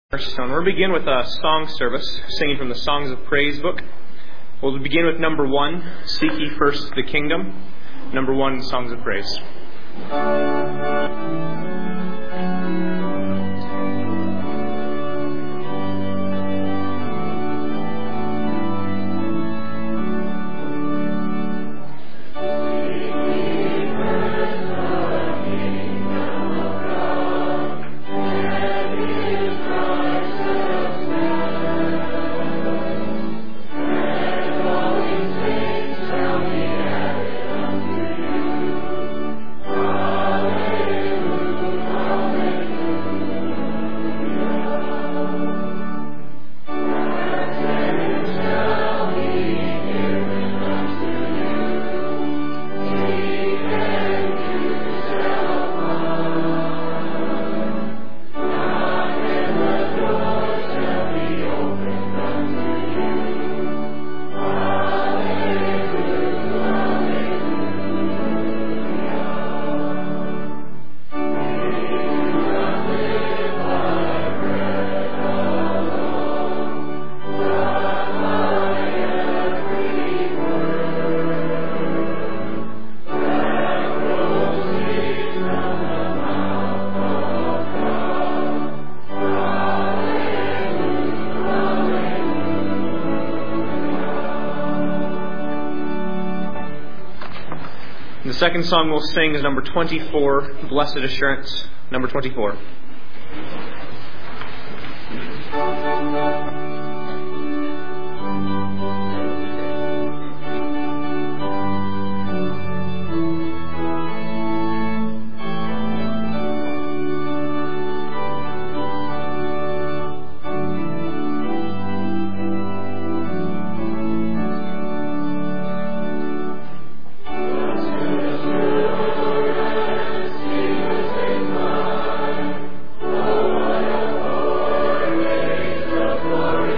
Stone. We'll begin with a song service, singing from the Songs of Praise book. We'll begin with number 1, Seek Ye First the Kingdom. Number 1, Songs of Praise. The second song we'll sing is number 24, Blessed Assurance, number 24. Glory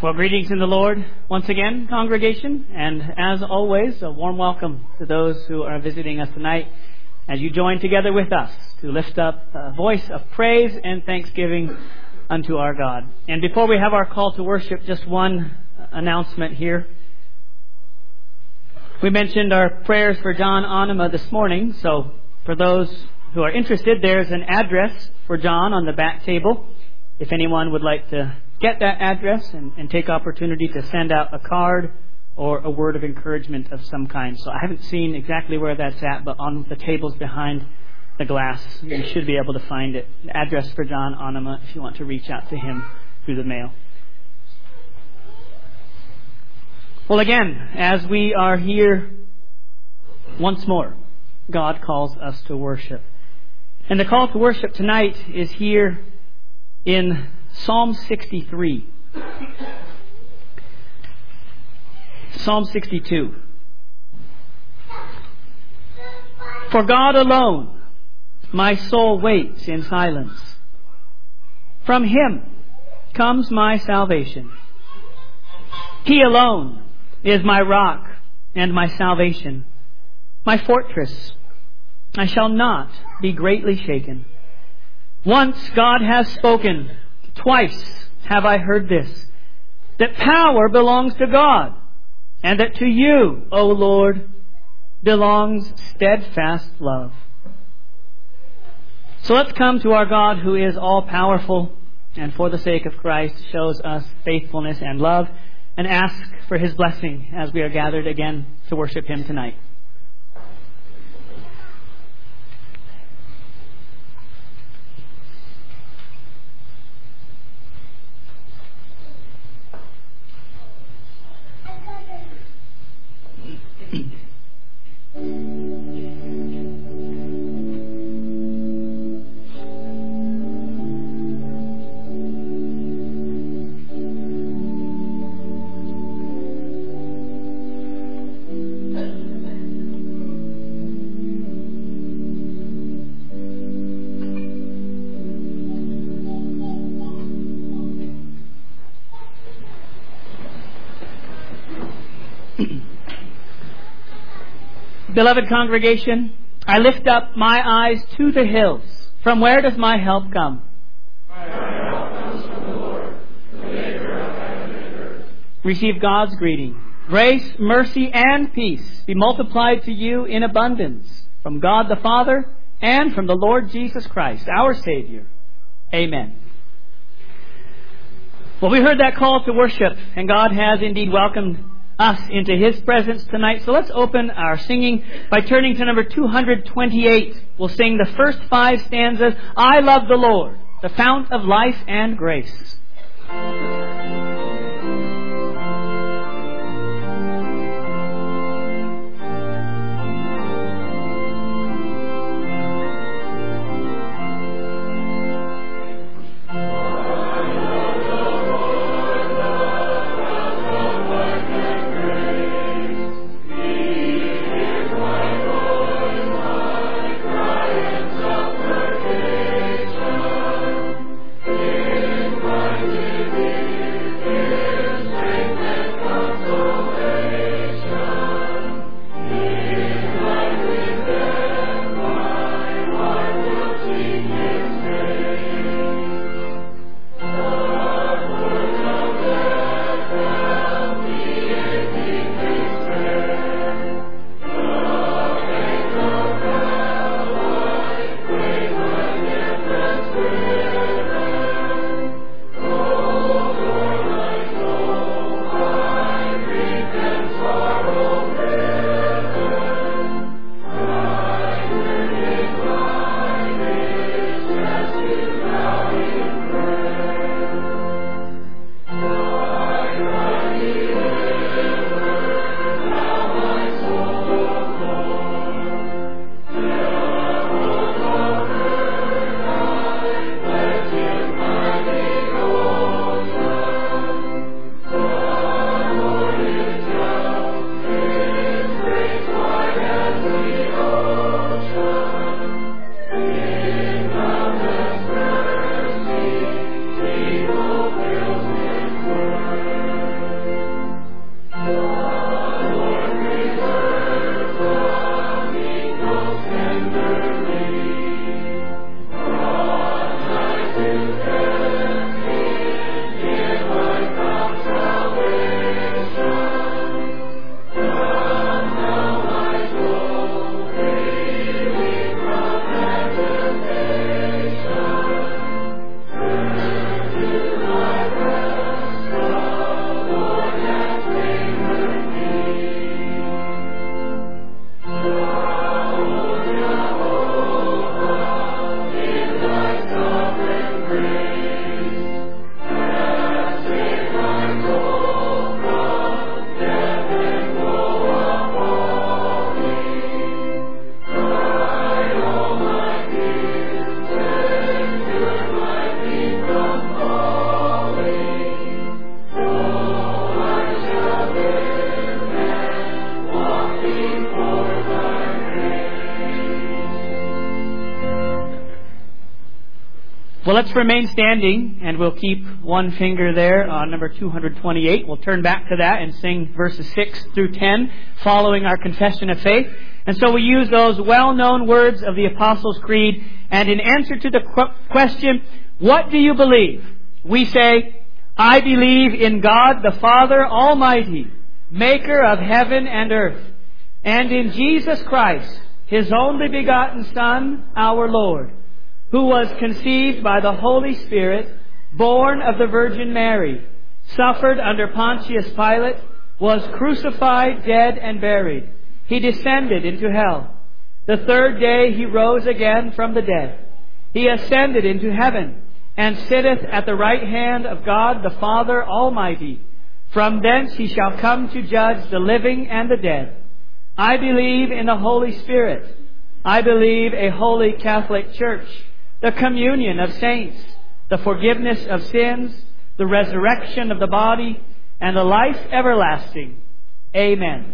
Well, greetings in the Lord once again, congregation, and as always, a warm welcome to those who are visiting us tonight as you join together with us to lift up a voice of praise and thanksgiving unto our God. And before we have our call to worship, just one announcement here. We mentioned our prayers for John Onema this morning, so for those who are interested, there's an address for John on the back table. If anyone would like to get that address and take opportunity to send out a card or a word of encouragement of some kind. So I haven't seen exactly where that's at, but on the tables behind the glass, you should be able to find it. The address for John Onema if you want to reach out to him through the mail. Well, again, as we are here once more, God calls us to worship. And the call to worship tonight is here in Psalm 63. Psalm 62. For God alone my soul waits in silence. From Him comes my salvation. He alone is my rock and my salvation, my fortress. I shall not be greatly shaken. Once God has spoken, twice have I heard this, that power belongs to God, and that to you, O Lord, belongs steadfast love. So let's come to our God who is all-powerful, and for the sake of Christ shows us faithfulness and love, and ask for His blessing as we are gathered again to worship Him tonight. Beloved congregation, I lift up my eyes to the hills. From where does my help come? My help comes from the Lord, the maker of heaven and earth. Receive God's greeting. Grace, mercy, and peace be multiplied to you in abundance from God the Father and from the Lord Jesus Christ, our Savior. Amen. Well, we heard that call to worship, and God has indeed welcomed us into His presence tonight. So let's open our singing by turning to number 228. We'll sing the first 5 stanzas. I love the Lord, the fount of life and grace. Be Well, let's remain standing, and we'll keep one finger there on number 228. We'll turn back to that and sing verses 6 through 10, following our confession of faith. And so we use those well-known words of the Apostles' Creed, and in answer to the question, what do you believe? We say, I believe in God the Father Almighty, maker of heaven and earth, and in Jesus Christ, His only begotten Son, our Lord, who was conceived by the Holy Spirit, born of the Virgin Mary, suffered under Pontius Pilate, was crucified, dead, and buried. He descended into hell. The third day He rose again from the dead. He ascended into heaven, and sitteth at the right hand of God the Father Almighty. From thence He shall come to judge the living and the dead. I believe in the Holy Spirit. I believe a holy Catholic Church, the communion of saints, the forgiveness of sins, the resurrection of the body, and the life everlasting. Amen.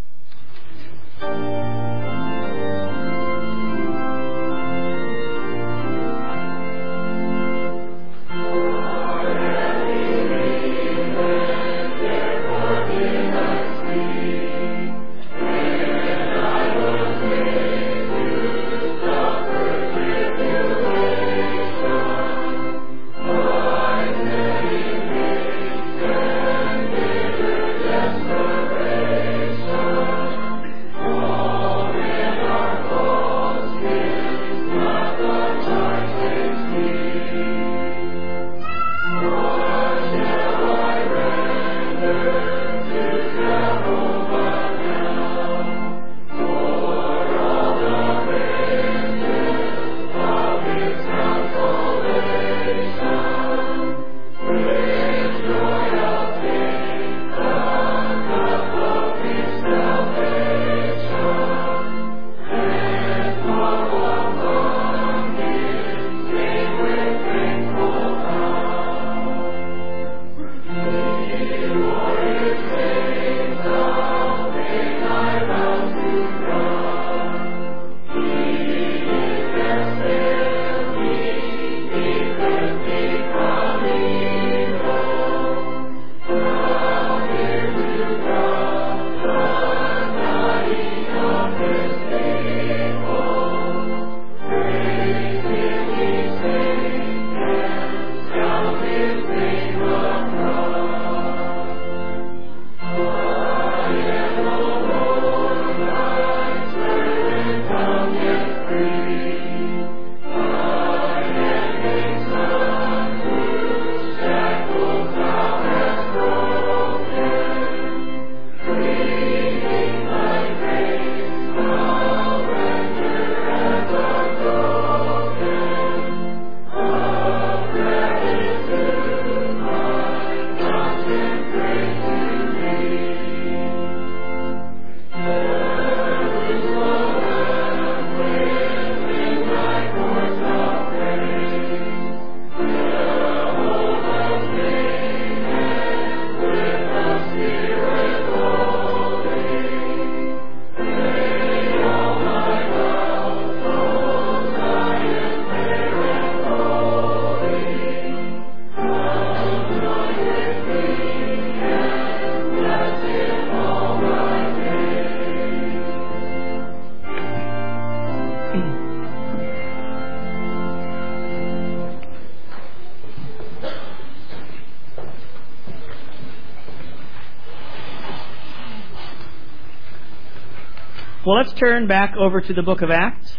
Well, let's turn back over to the book of Acts,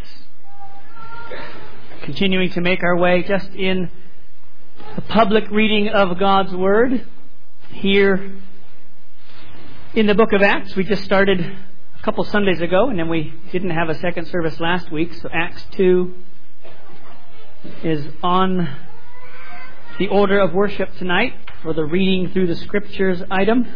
continuing to make our way just in the public reading of God's Word. Here in the book of Acts, we just started a couple Sundays ago, and then we didn't have a second service last week, so Acts 2 is on the order of worship tonight for the reading through the Scriptures item.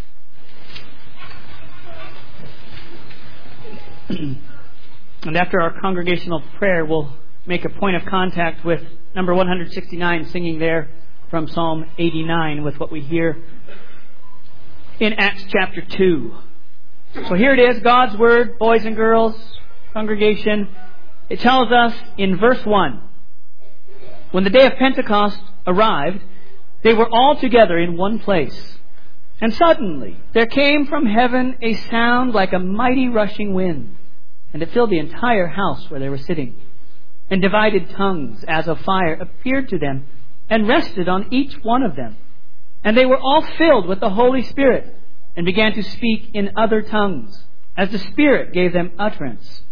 And after our congregational prayer, we'll make a point of contact with number 169, singing there from Psalm 89 with what we hear in Acts chapter 2. So here it is, God's Word, boys and girls, congregation. It tells us in verse 1, When the day of Pentecost arrived, they were all together in one place. And suddenly there came from heaven a sound like a mighty rushing wind, and it filled the entire house where they were sitting. And divided tongues as of fire appeared to them and rested on each one of them. And they were all filled with the Holy Spirit and began to speak in other tongues, as the Spirit gave them utterance.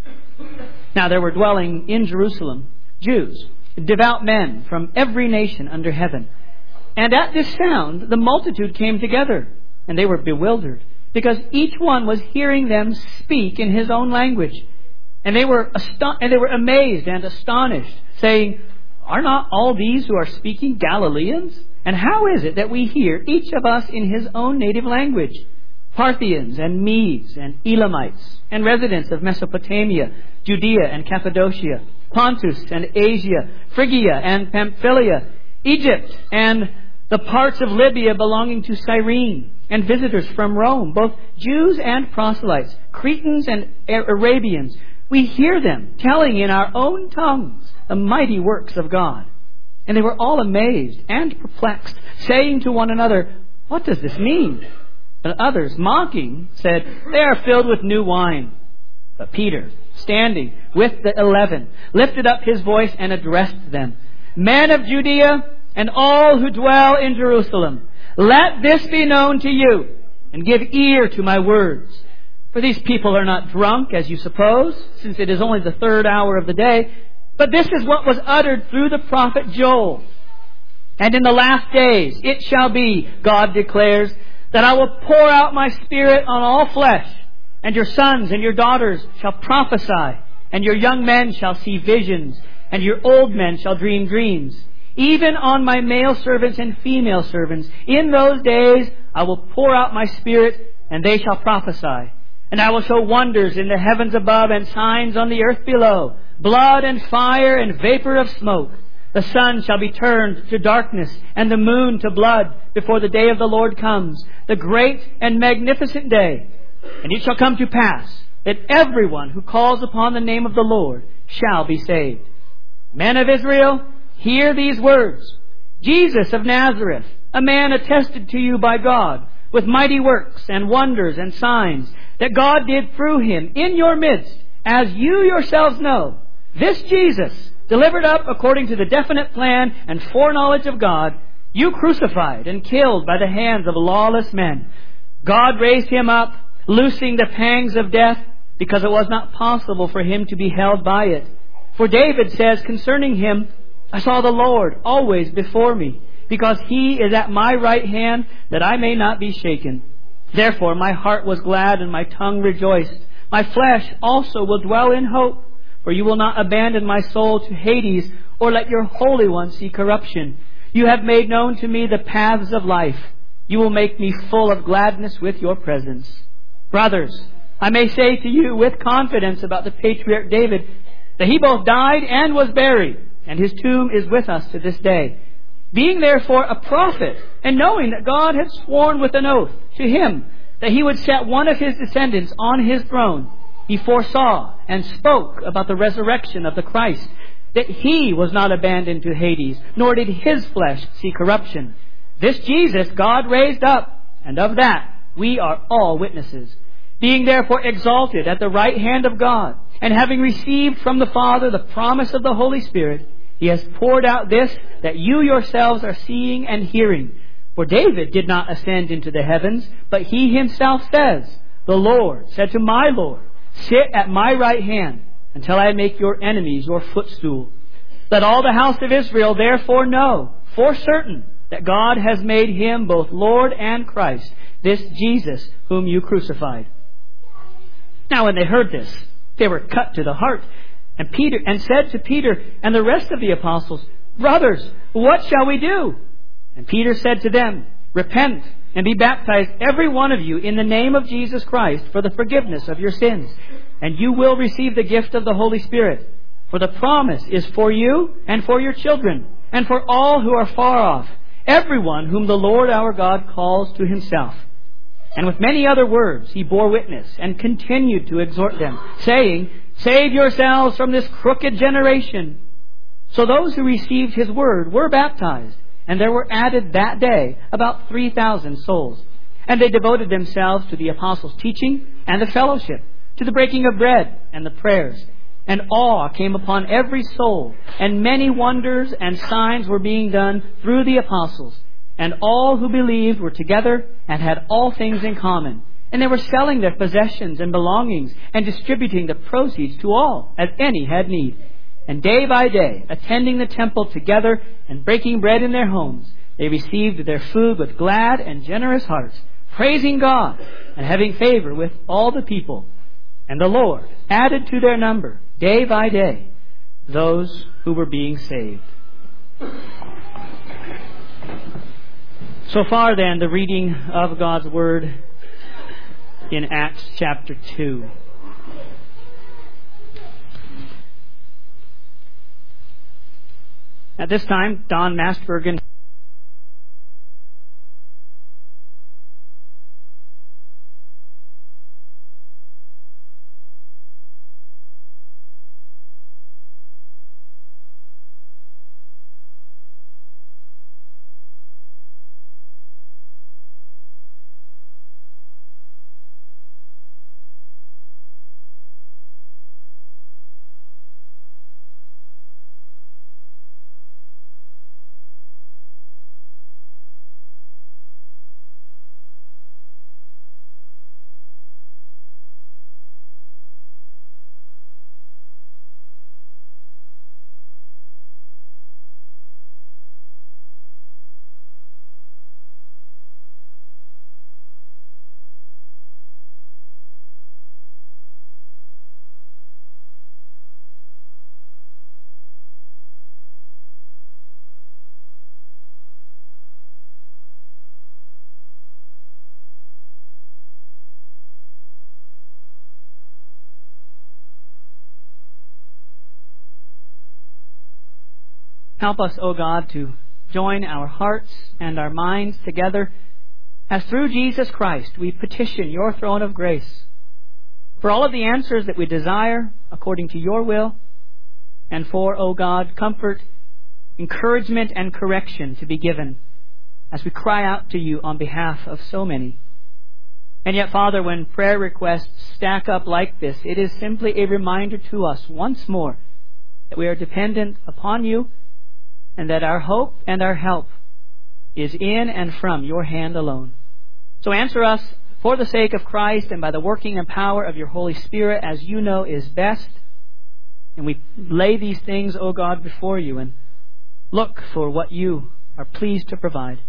Now there were dwelling in Jerusalem Jews, devout men from every nation under heaven. And at this sound the multitude came together, and they were bewildered, because each one was hearing them speak in his own language. And they were amazed and astonished, saying, "Are not all these who are speaking Galileans? And how is it that we hear each of us in his own native language? Parthians and Medes and Elamites and residents of Mesopotamia, Judea and Cappadocia, Pontus and Asia, Phrygia and Pamphylia, Egypt and the parts of Libya belonging to Cyrene, and visitors from Rome, both Jews and proselytes, Cretans and Arabians. We hear them telling in our own tongues the mighty works of God." And they were all amazed and perplexed, saying to one another, "What does this mean?" But others, mocking, said, "They are filled with new wine." But Peter, standing with the 11, lifted up his voice and addressed them, "Men of Judea and all who dwell in Jerusalem, let this be known to you, and give ear to my words. For these people are not drunk, as you suppose, since it is only the 3rd hour of the day, but this is what was uttered through the prophet Joel. And in the last days it shall be, God declares, that I will pour out my Spirit on all flesh, and your sons and your daughters shall prophesy, and your young men shall see visions, and your old men shall dream dreams. Even on my male servants and female servants, in those days I will pour out my Spirit, and they shall prophesy. And I will show wonders in the heavens above and signs on the earth below, blood and fire and vapor of smoke. The sun shall be turned to darkness and the moon to blood before the day of the Lord comes, the great and magnificent day. And it shall come to pass that everyone who calls upon the name of the Lord shall be saved. Men of Israel, hear these words. Jesus of Nazareth, a man attested to you by God, with mighty works and wonders and signs, that God did through him in your midst, as you yourselves know. This Jesus, delivered up according to the definite plan and foreknowledge of God, you crucified and killed by the hands of lawless men. God raised him up, loosing the pangs of death, because it was not possible for him to be held by it. For David says concerning him, I saw the Lord always before me, because he is at my right hand, that I may not be shaken. Therefore my heart was glad and my tongue rejoiced. My flesh also will dwell in hope, for you will not abandon my soul to Hades, or let your Holy One see corruption. You have made known to me the paths of life. You will make me full of gladness with your presence. Brothers, I may say to you with confidence about the patriarch David, that he both died and was buried, and his tomb is with us to this day. Being therefore a prophet, and knowing that God had sworn with an oath to him that he would set one of his descendants on his throne, he foresaw and spoke about the resurrection of the Christ, that he was not abandoned to Hades, nor did his flesh see corruption. This Jesus God raised up, and of that we are all witnesses. Being therefore exalted at the right hand of God, and having received from the Father the promise of the Holy Spirit, he has poured out this that you yourselves are seeing and hearing. For David did not ascend into the heavens, but he himself says, the Lord said to my Lord, sit at my right hand until I make your enemies your footstool. Let all the house of Israel therefore know for certain that God has made him both Lord and Christ, this Jesus whom you crucified. Now when they heard this, they were cut to the heart, and said to Peter and the rest of the apostles, Brothers, what shall we do? And Peter said to them, Repent and be baptized every one of you in the name of Jesus Christ for the forgiveness of your sins, and you will receive the gift of the Holy Spirit. For the promise is for you and for your children, and for all who are far off, everyone whom the Lord our God calls to himself. And with many other words he bore witness and continued to exhort them, saying, Save yourselves from this crooked generation. So those who received His word were baptized, and there were added that day about 3,000 souls. And they devoted themselves to the apostles' teaching and the fellowship, to the breaking of bread and the prayers. And awe came upon every soul, and many wonders and signs were being done through the apostles. And all who believed were together and had all things in common. And they were selling their possessions and belongings and distributing the proceeds to all, as any had need. And day by day, attending the temple together and breaking bread in their homes, they received their food with glad and generous hearts, praising God and having favor with all the people. And the Lord added to their number, day by day, those who were being saved. So far then, the reading of God's Word in Acts chapter 2. At this time, Don Mastbergen help us, O God, to join our hearts and our minds together as through Jesus Christ we petition your throne of grace for all of the answers that we desire according to your will, and for, O God, comfort, encouragement, and correction to be given as we cry out to you on behalf of so many. And yet, Father, when prayer requests stack up like this, it is simply a reminder to us once more that we are dependent upon you, and that our hope and our help is in and from your hand alone. So answer us for the sake of Christ and by the working and power of your Holy Spirit, as you know is best. And we lay these things, O God, before you and look for what you are pleased to provide.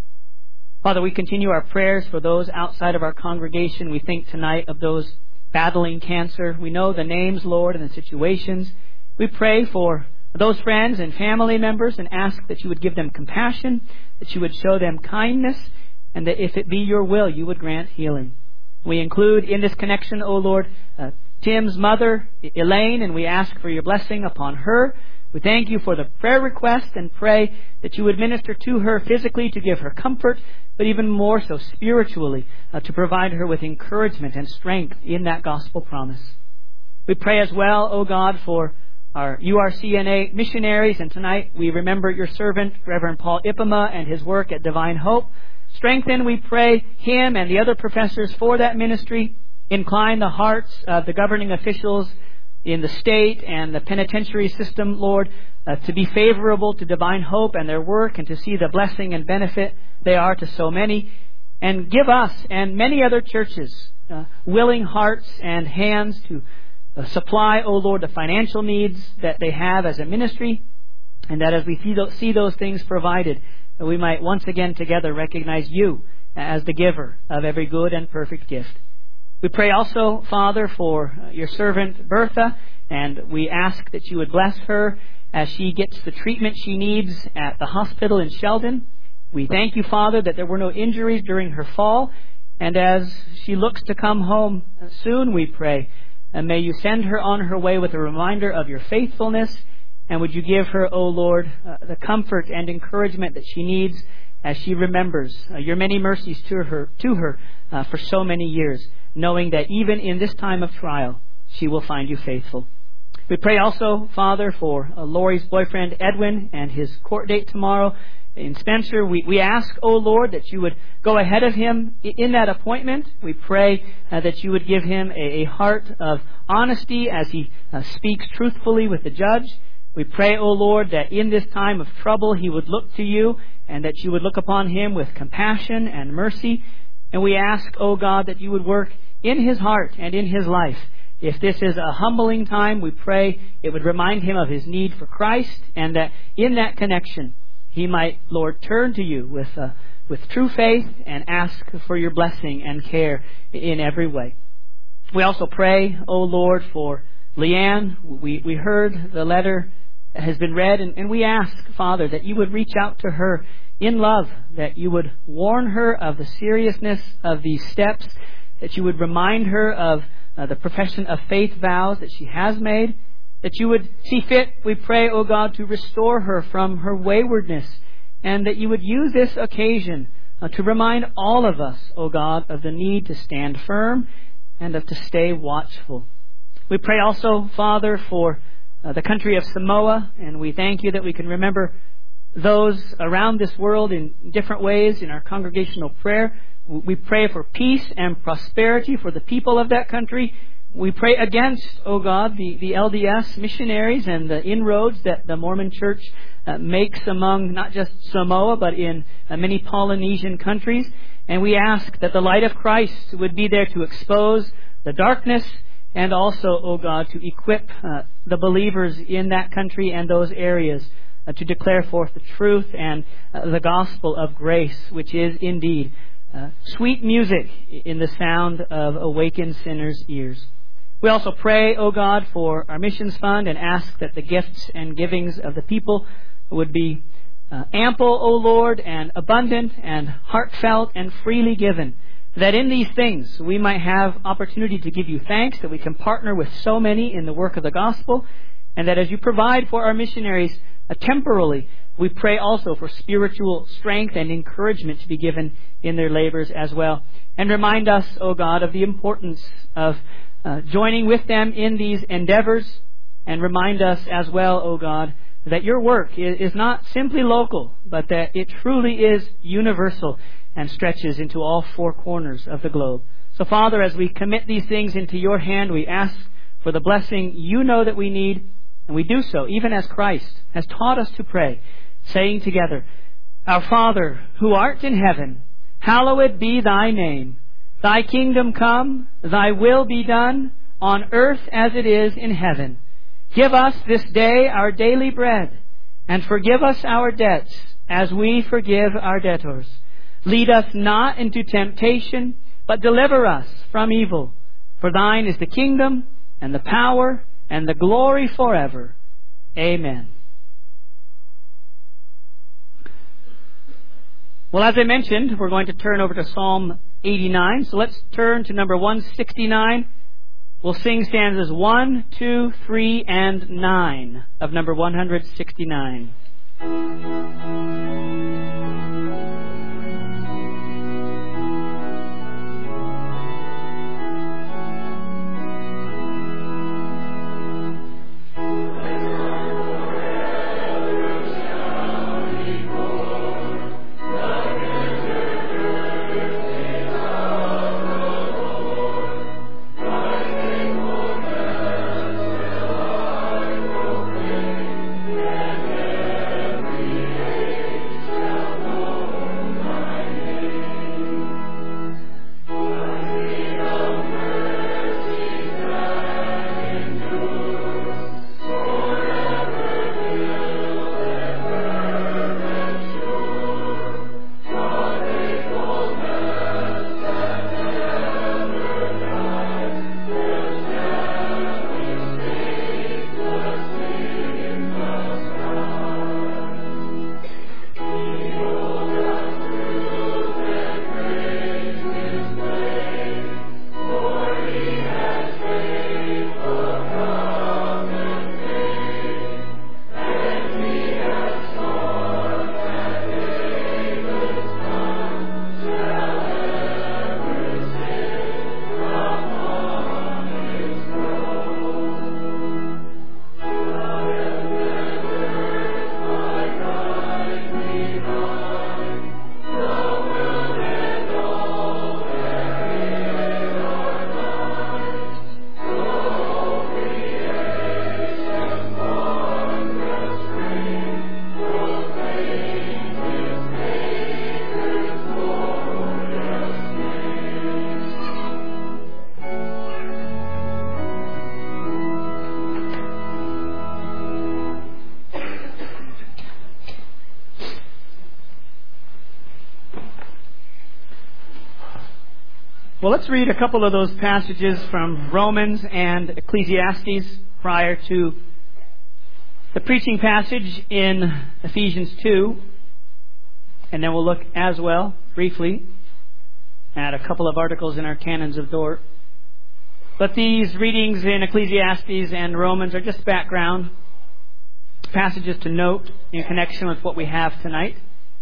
Father, we continue our prayers for those outside of our congregation. We think tonight of those battling cancer. We know the names, Lord, and the situations. We pray for those friends and family members and ask that you would give them compassion, that you would show them kindness, and that if it be your will, you would grant healing. We include in this connection, O Lord, Tim's mother, Elaine, and we ask for your blessing upon her. We thank you for the prayer request and pray that you would minister to her physically to give her comfort, but even more so spiritually to provide her with encouragement and strength in that gospel promise. We pray as well, O God, for our URCNA missionaries, and tonight we remember your servant, Reverend Paul Ipema, and his work at Divine Hope. Strengthen, we pray, him and the other professors for that ministry. Incline the hearts of the governing officials in the state and the penitentiary system, Lord, to be favorable to Divine Hope and their work, and to see the blessing and benefit they are to so many. And give us and many other churches willing hearts and hands to supply, O Lord, the financial needs that they have as a ministry, and that as we see those things provided, that we might once again together recognize you as the giver of every good and perfect gift. We pray also, Father, for your servant Bertha, and we ask that you would bless her as she gets the treatment she needs at the hospital in Sheldon. We thank you, Father, that there were no injuries during her fall, and as she looks to come home soon, we pray, and may you send her on her way with a reminder of your faithfulness, and would you give her, O Lord, the comfort and encouragement that she needs as she remembers your many mercies to her for so many years, knowing that even in this time of trial, she will find you faithful. We pray also, Father, for Lori's boyfriend Edwin and his court date tomorrow in Spencer. We ask, O Lord, that you would go ahead of him in that appointment. We pray that you would give him a heart of honesty as he speaks truthfully with the judge. We pray, O Lord, that in this time of trouble he would look to you and that you would look upon him with compassion and mercy. And we ask, O God, that you would work in his heart and in his life. If this is a humbling time, we pray it would remind him of his need for Christ, and that in that connection he might, Lord, turn to you with true faith and ask for your blessing and care in every way. We also pray, O Lord, for Leanne. We heard the letter has been read, and we ask, Father, that you would reach out to her in love, that you would warn her of the seriousness of these steps, that you would remind her of the profession of faith vows that she has made, that you would see fit, we pray, O God, to restore her from her waywardness, and that you would use this occasion to remind all of us, O God, of the need to stand firm and to stay watchful. We pray also, Father, for the country of Samoa, and we thank you that we can remember those around this world in different ways in our congregational prayer. We pray for peace and prosperity for the people of that country. We pray against, O God, the LDS missionaries and the inroads that the Mormon Church makes among not just Samoa, but in many Polynesian countries. And we ask that the light of Christ would be there to expose the darkness, and also, O God, to equip the believers in that country and those areas to declare forth the truth and the gospel of grace, which is indeed sweet music in the sound of awakened sinners' ears. We also pray, O God, for our missions fund and ask that the gifts and givings of the people would be ample, O Lord, and abundant and heartfelt and freely given, that in these things we might have opportunity to give you thanks, that we can partner with so many in the work of the gospel, and that as you provide for our missionaries temporally, we pray also for spiritual strength and encouragement to be given in their labors as well. And remind us, O God, of the importance of joining with them in these endeavors, and remind us as well, O God, that your work is not simply local, but that it truly is universal and stretches into all four corners of the globe. So, Father, as we commit these things into your hand, we ask for the blessing you know that we need, and we do so even as Christ has taught us to pray, saying together, Our Father, who art in heaven, hallowed be thy name. Thy kingdom come, thy will be done, on earth as it is in heaven. Give us this day our daily bread, and forgive us our debts as we forgive our debtors. Lead us not into temptation, but deliver us from evil. For thine is the kingdom, and the power, and the glory forever. Amen. Well, as I mentioned, we're going to turn over to Psalm 89. So let's turn to number 169. We'll sing stanzas 1, 2, 3, and 9 of number 169. Well, let's read a couple of those passages from Romans and Ecclesiastes prior to the preaching passage in Ephesians 2. And then we'll look as well, briefly, at a couple of articles in our Canons of Dort. But these readings in Ecclesiastes and Romans are just background passages to note in connection with what we have tonight.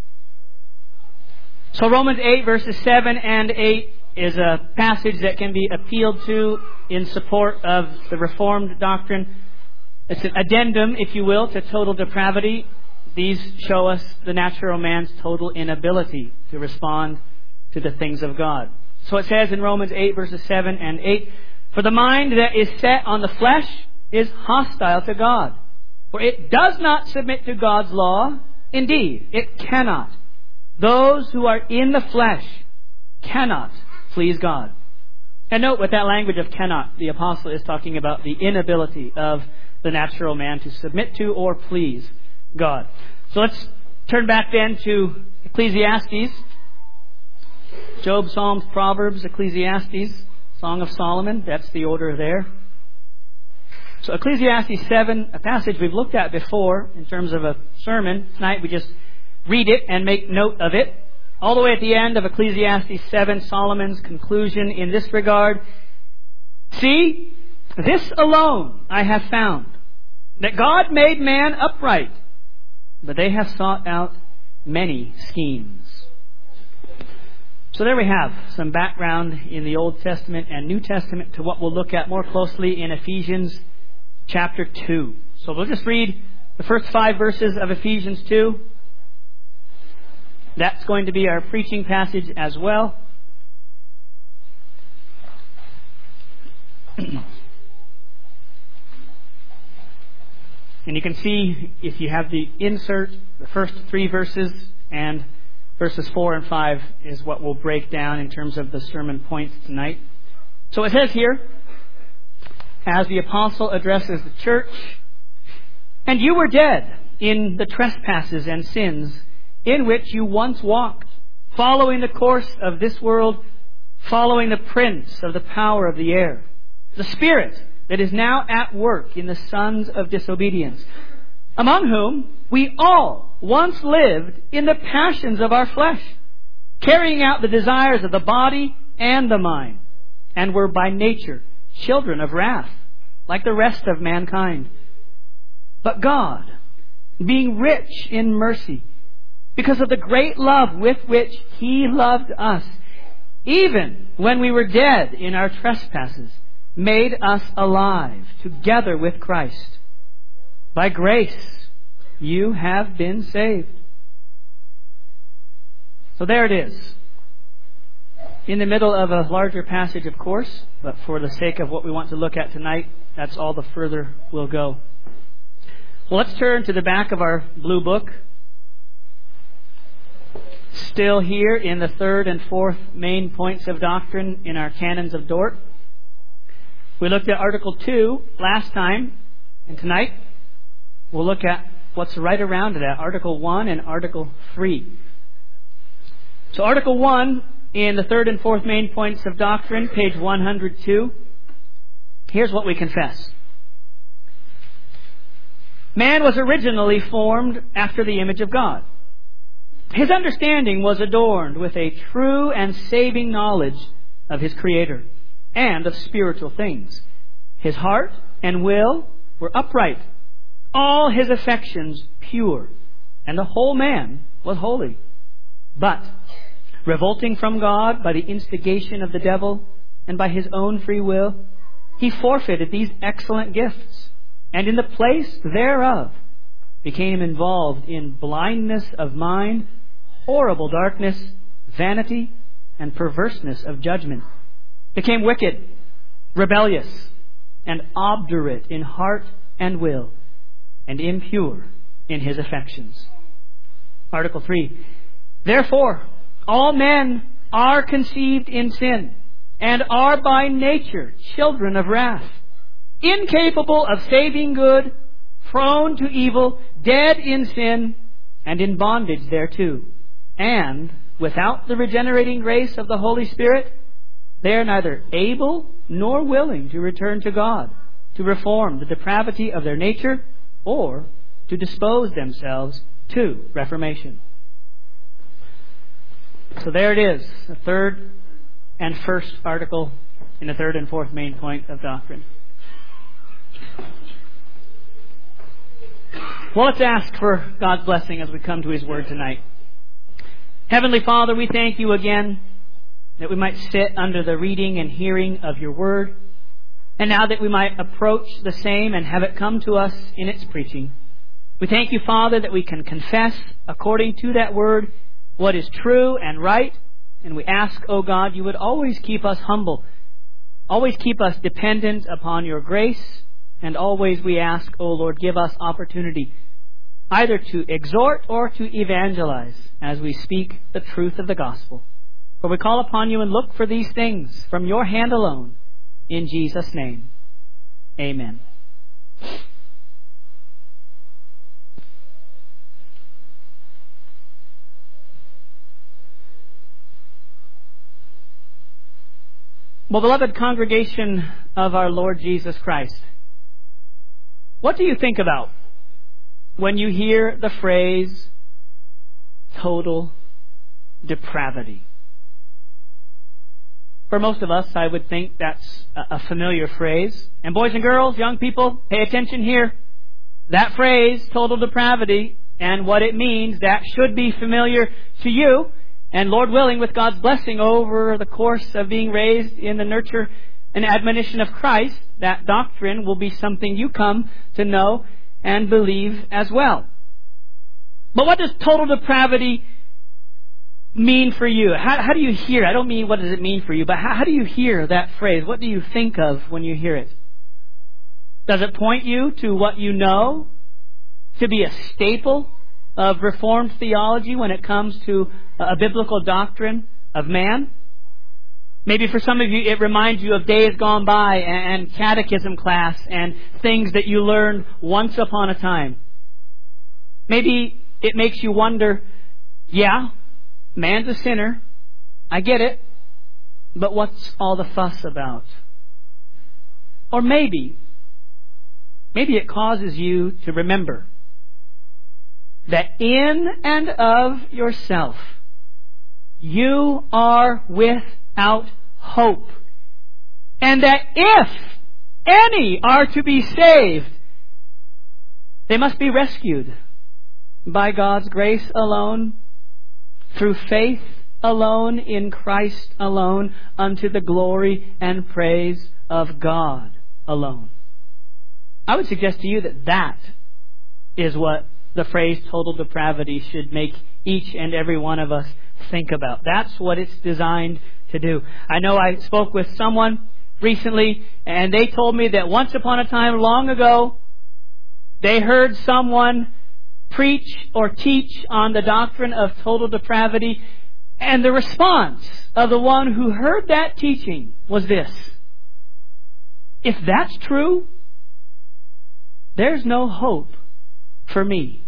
So Romans 8 verses 7 and 8 is a passage that can be appealed to in support of the Reformed doctrine. It's an addendum, if you will, to total depravity. These show us the natural man's total inability to respond to the things of God. So it says in Romans 8 verses 7 and 8, "For the mind that is set on the flesh is hostile to God. For it does not submit to God's law. Indeed, it cannot. Those who are in the flesh cannot please God." And note with that language of cannot, the apostle is talking about the inability of the natural man to submit to or please God. So let's turn back then to Ecclesiastes. Job, Psalms, Proverbs, Ecclesiastes, Song of Solomon. That's the order there. So Ecclesiastes 7, a passage we've looked at before in terms of a sermon. Tonight we just read it and make note of it. All the way at the end of Ecclesiastes 7, Solomon's conclusion in this regard. "See, this alone I have found, that God made man upright, but they have sought out many schemes." So there we have some background in the Old Testament and New Testament to what we'll look at more closely in Ephesians chapter 2. So we'll just read the first 5 verses of Ephesians 2. That's going to be our preaching passage as well. And you can see, if you have the insert, the first 3 verses and verses 4 and 5 is what we'll break down in terms of the sermon points tonight. So it says here, as the apostle addresses the church, "And you were dead in the trespasses and sins in which you once walked, following the course of this world, following the prince of the power of the air, the spirit that is now at work in the sons of disobedience, among whom we all once lived in the passions of our flesh, carrying out the desires of the body and the mind, and were by nature children of wrath, like the rest of mankind. But God, being rich in mercy, because of the great love with which He loved us, even when we were dead in our trespasses, made us alive together with Christ. By grace you have been saved." So there it is. In the middle of a larger passage, of course, but for the sake of what we want to look at tonight, that's all the further we'll go. Well, let's turn to the back of our blue book. Still here in the 3rd and 4th main points of doctrine in our Canons of Dort. We looked at Article 2 last time, and tonight we'll look at what's right around it at Article 1 and Article 3. So Article 1 in the 3rd and 4th main points of doctrine, page 102. Here's what we confess. Man was originally formed after the image of God. His understanding was adorned with a true and saving knowledge of his Creator and of spiritual things. His heart and will were upright, all his affections pure, and the whole man was holy. But, revolting from God by the instigation of the devil and by his own free will, he forfeited these excellent gifts, and in the place thereof became involved in blindness of mind, horrible darkness, vanity, and perverseness of judgment, became wicked, rebellious, and obdurate in heart and will, and impure in his affections. Article 3. Therefore, all men are conceived in sin, and are by nature children of wrath, incapable of saving good, prone to evil, dead in sin, and in bondage thereto, and without the regenerating grace of the Holy Spirit, They are neither able nor willing to return to God, to reform the depravity of their nature, or to dispose themselves to reformation. So there it is, the third and first article in the third and fourth main point of doctrine. Well, let's ask for God's blessing as we come to His Word tonight. Heavenly Father, we thank You again that we might sit under the reading and hearing of Your Word, and now that we might approach the same and have it come to us in its preaching. We thank You, Father, that we can confess according to that Word what is true and right, and we ask, O God, You would always keep us humble, always keep us dependent upon Your grace, and always we ask, O Lord, give us opportunity either to exhort or to evangelize as we speak the truth of the gospel. For we call upon You and look for these things from Your hand alone. In Jesus' name, amen. Well, beloved congregation of our Lord Jesus Christ, what do you think about when you hear the phrase total depravity? For most of us, I would think that's a familiar phrase. And boys and girls, young people, pay attention here. That phrase, total depravity, and what it means, that should be familiar to you. And Lord willing, with God's blessing over the course of being raised in the nurture and admonition of Christ, that doctrine will be something you come to know and believe as well. But what does total depravity mean for you? How do you hear? I don't mean what does it mean for you, but how do you hear that phrase? What do you think of when you hear it? Does it point you to what you know to be a staple of Reformed theology when it comes to a biblical doctrine of man? Maybe for some of you it reminds you of days gone by and catechism class and things that you learned once upon a time. Maybe it makes you wonder, yeah, man's a sinner, I get it, but what's all the fuss about? Or maybe it causes you to remember that in and of yourself, you are without hope. And that if any are to be saved, they must be rescued by God's grace alone, through faith alone, in Christ alone, unto the glory and praise of God alone. I would suggest to you that is what the phrase total depravity should make each and every one of us think about. That's what it's designed to do. I know I spoke with someone recently, and they told me that once upon a time long ago, they heard someone preach or teach on the doctrine of total depravity, and the response of the one who heard that teaching was this: if that's true, there's no hope for me.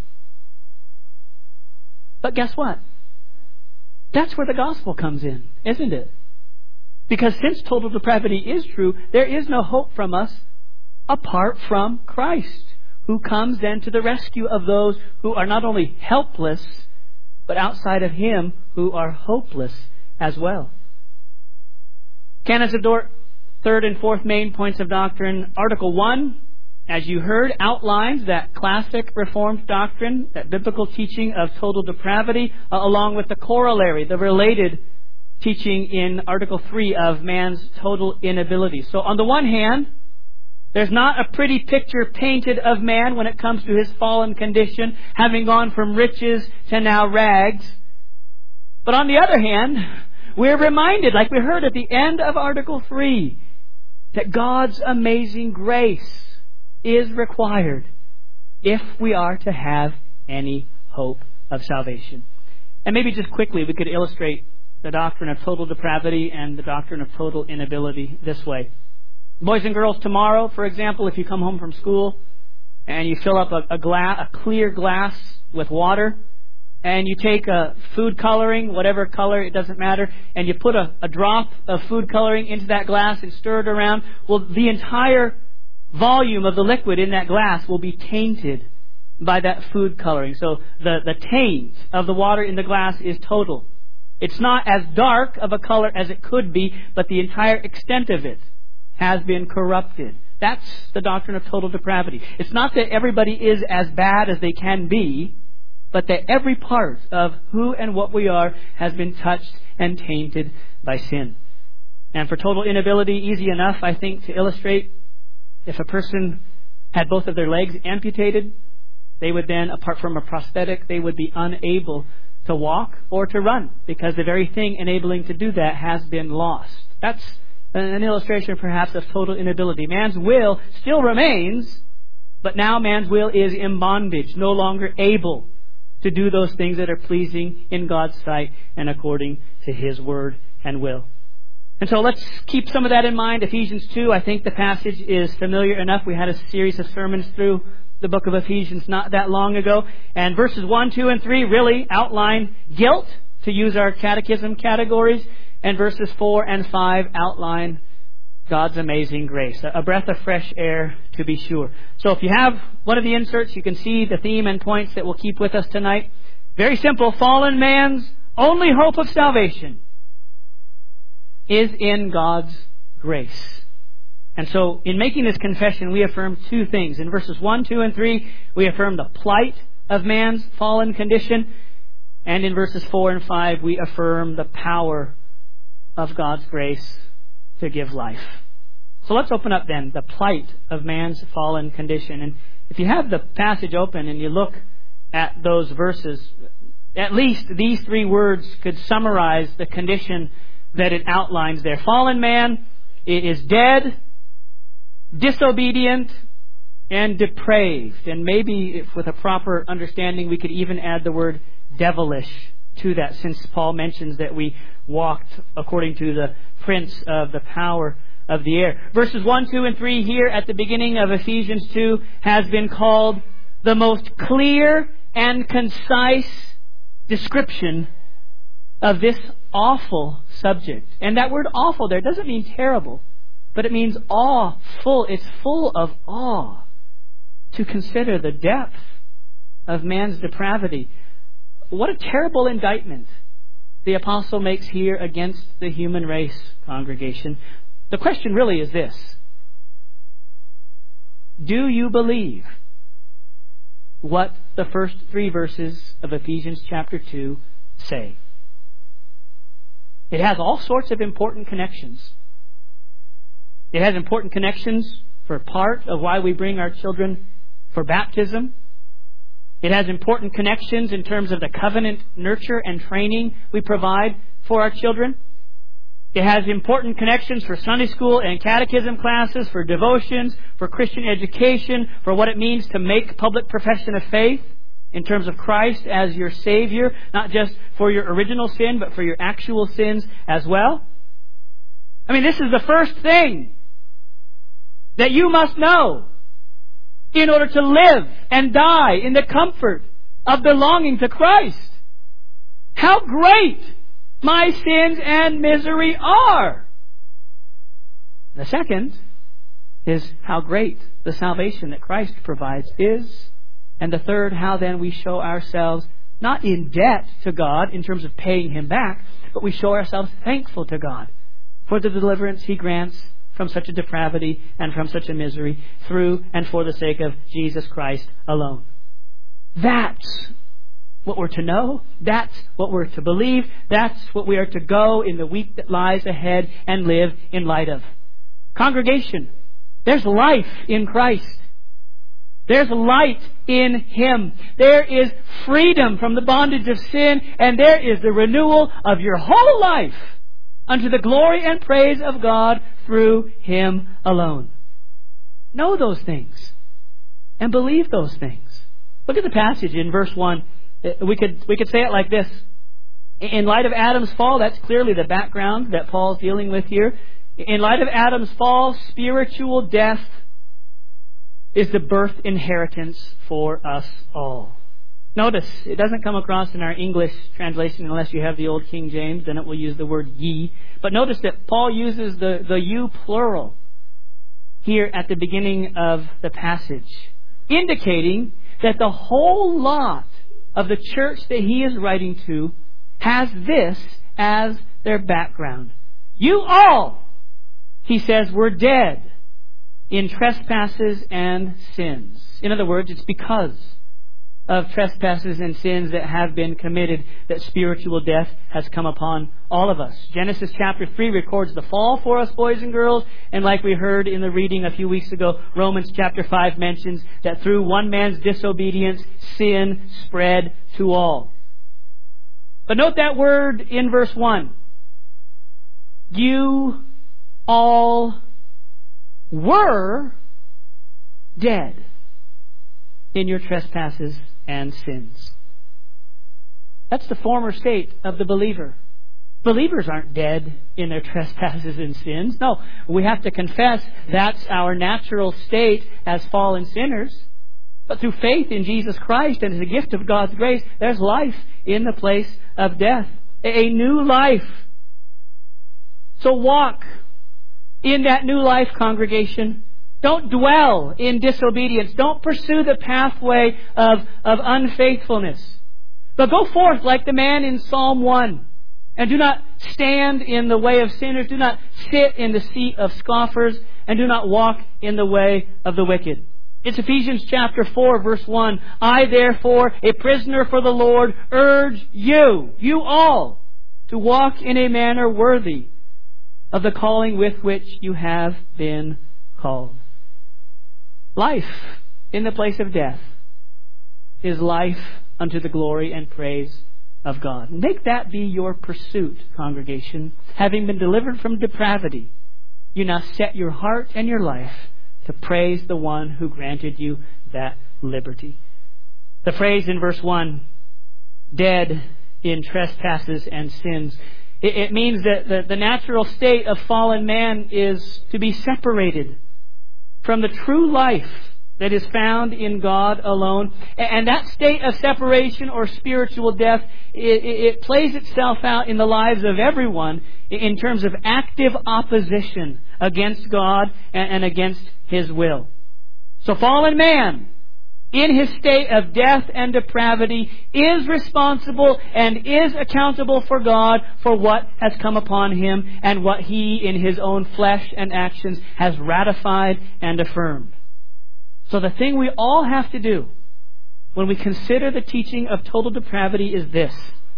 But guess what? That's where the gospel comes in, isn't it? Because since total depravity is true, there is no hope from us apart from Christ, who comes then to the rescue of those who are not only helpless, but outside of Him who are hopeless as well. Canons of Dort, third and fourth main points of doctrine. Article 1, as you heard, outlines that classic Reformed doctrine, that biblical teaching of total depravity, along with the corollary, the related teaching in Article 3 of man's total inability. So on the one hand, there's not a pretty picture painted of man when it comes to his fallen condition, having gone from riches to now rags. But on the other hand, we're reminded, like we heard at the end of Article 3, that God's amazing grace is required if we are to have any hope of salvation. And maybe just quickly we could illustrate the doctrine of total depravity and the doctrine of total inability this way. Boys and girls, tomorrow, for example, if you come home from school and you fill up a clear glass with water, and you take a food coloring, whatever color, it doesn't matter, and you put a drop of food coloring into that glass and stir it around, well, the entire volume of the liquid in that glass will be tainted by that food coloring. So the taint of the water in the glass is total. It's not as dark of a color as it could be, but the entire extent of it has been corrupted. That's the doctrine of total depravity. It's not that everybody is as bad as they can be, but that every part of who and what we are has been touched and tainted by sin. And for total inability, easy enough, I think, to illustrate. If a person had both of their legs amputated, they would then, apart from a prosthetic, they would be unable to walk or to run, because the very thing enabling to do that has been lost. That's an illustration perhaps of total inability. Man's will still remains, but now man's will is in bondage, no longer able to do those things that are pleasing in God's sight and according to His word and will. And so let's keep some of that in mind. Ephesians 2, I think the passage is familiar enough. We had a series of sermons through the book of Ephesians not that long ago. And verses 1, 2, and 3 really outline guilt, to use our catechism categories. And verses 4 and 5 outline God's amazing grace. A breath of fresh air, to be sure. So if you have one of the inserts, you can see the theme and points that we'll keep with us tonight. Very simple. Fallen man's only hope of salvation is in God's grace. And so in making this confession, we affirm two things. In verses 1, 2, and 3, we affirm the plight of man's fallen condition. And in verses 4 and 5, we affirm the power of God's grace to give life. So let's open up then the plight of man's fallen condition. And if you have the passage open and you look at those verses, at least these three words could summarize the condition that it outlines there. Fallen man is dead, disobedient, and depraved. And maybe if with a proper understanding we could even add the word devilish to that, since Paul mentions that we walked according to the prince of the power of the air. Verses 1, 2, and 3 here at the beginning of Ephesians 2 has been called the most clear and concise description of this awful subject. And that word awful there doesn't mean terrible, but it means awful. It's full of awe to consider the depth of man's depravity. What a terrible indictment the apostle makes here against the human race, congregation. The question really is this: do you believe what the first three verses of Ephesians chapter 2 say? It has all sorts of important connections. It has important connections for part of why we bring our children for baptism. It has important connections in terms of the covenant nurture and training we provide for our children. It has important connections for Sunday school and catechism classes, for devotions, for Christian education, for what it means to make public profession of faith in terms of Christ as your Savior, not just for your original sin, but for your actual sins as well. I mean, this is the first thing that you must know in order to live and die in the comfort of belonging to Christ. How great my sins and misery are! The second is how great the salvation that Christ provides is. And the third, how then we show ourselves not in debt to God in terms of paying Him back, but we show ourselves thankful to God for the deliverance He grants from such a depravity and from such a misery through and for the sake of Jesus Christ alone. That's what we're to know. That's what we're to believe. That's what we are to go in the week that lies ahead and live in light of. Congregation, there's life in Christ. There's light in Him. There is freedom from the bondage of sin, and there is the renewal of your whole life unto the glory and praise of God through Him alone. Know those things and believe those things. Look at the passage in verse 1. We could say it like this. In light of Adam's fall, that's clearly the background that Paul's dealing with here. In light of Adam's fall, spiritual death is the birth inheritance for us all. Notice, it doesn't come across in our English translation unless you have the old King James, then it will use the word ye. But notice that Paul uses the you plural here at the beginning of the passage, indicating that the whole lot of the church that he is writing to has this as their background. You all, he says, were dead in trespasses and sins. In other words, it's because of trespasses and sins that have been committed that spiritual death has come upon all of us. Genesis chapter 3 records the fall for us, boys and girls, and like we heard in the reading a few weeks ago, Romans chapter 5 mentions that through one man's disobedience, sin spread to all. But note that word in verse 1. You all were dead in your trespasses and sins. That's the former state of the believer. Believers aren't dead in their trespasses and sins. No, we have to confess that's our natural state as fallen sinners. But through faith in Jesus Christ and as a gift of God's grace, there's life in the place of death. A new life. So walk in that new life, congregation. Don't dwell in disobedience. Don't pursue the pathway of unfaithfulness. But go forth like the man in Psalm 1. And do not stand in the way of sinners. Do not sit in the seat of scoffers. And do not walk in the way of the wicked. It's Ephesians chapter 4, verse 1. I, therefore, a prisoner for the Lord, urge you all, to walk in a manner worthy of the calling with which you have been called. Life in the place of death is life unto the glory and praise of God. Make that be your pursuit, congregation. Having been delivered from depravity, you now set your heart and your life to praise the one who granted you that liberty. The phrase in verse 1, dead in trespasses and sins, it means that the natural state of fallen man is to be separated from the true life that is found in God alone. And that state of separation or spiritual death, it plays itself out in the lives of everyone in terms of active opposition against God and against His will. So fallen man, in his state of death and depravity, is responsible and is accountable for God for what has come upon him and what he in his own flesh and actions has ratified and affirmed. So the thing we all have to do when we consider the teaching of total depravity is this.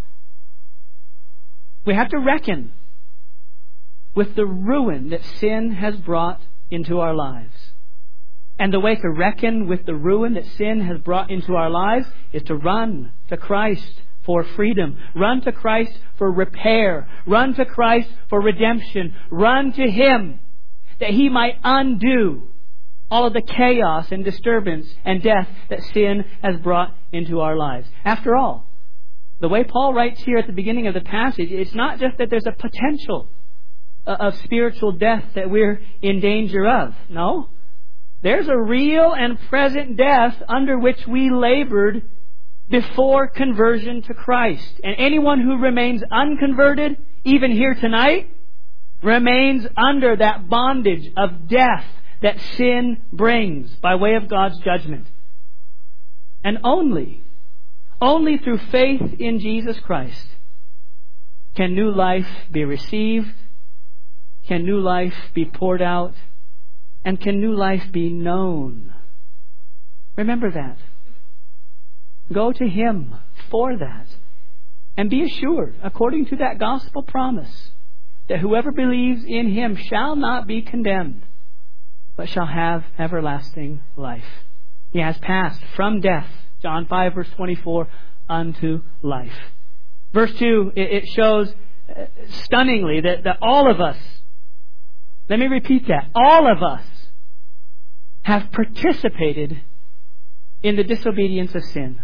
We have to reckon with the ruin that sin has brought into our lives. And the way to reckon with the ruin that sin has brought into our lives is to run to Christ for freedom. Run to Christ for repair. Run to Christ for redemption. Run to Him that He might undo all of the chaos and disturbance and death that sin has brought into our lives. After all, the way Paul writes here at the beginning of the passage, it's not just that there's a potential of spiritual death that we're in danger of. No. There's a real and present death under which we labored before conversion to Christ. And anyone who remains unconverted, even here tonight, remains under that bondage of death that sin brings by way of God's judgment. And only through faith in Jesus Christ can new life be received, can new life be poured out, and can new life be known. Remember that. Go to Him for that. And be assured, according to that gospel promise, that whoever believes in Him shall not be condemned, but shall have everlasting life. He has passed from death, John 5 verse 24, unto life. Verse 2, it shows stunningly that all of us, let me repeat that, all of us have participated in the disobedience of sin.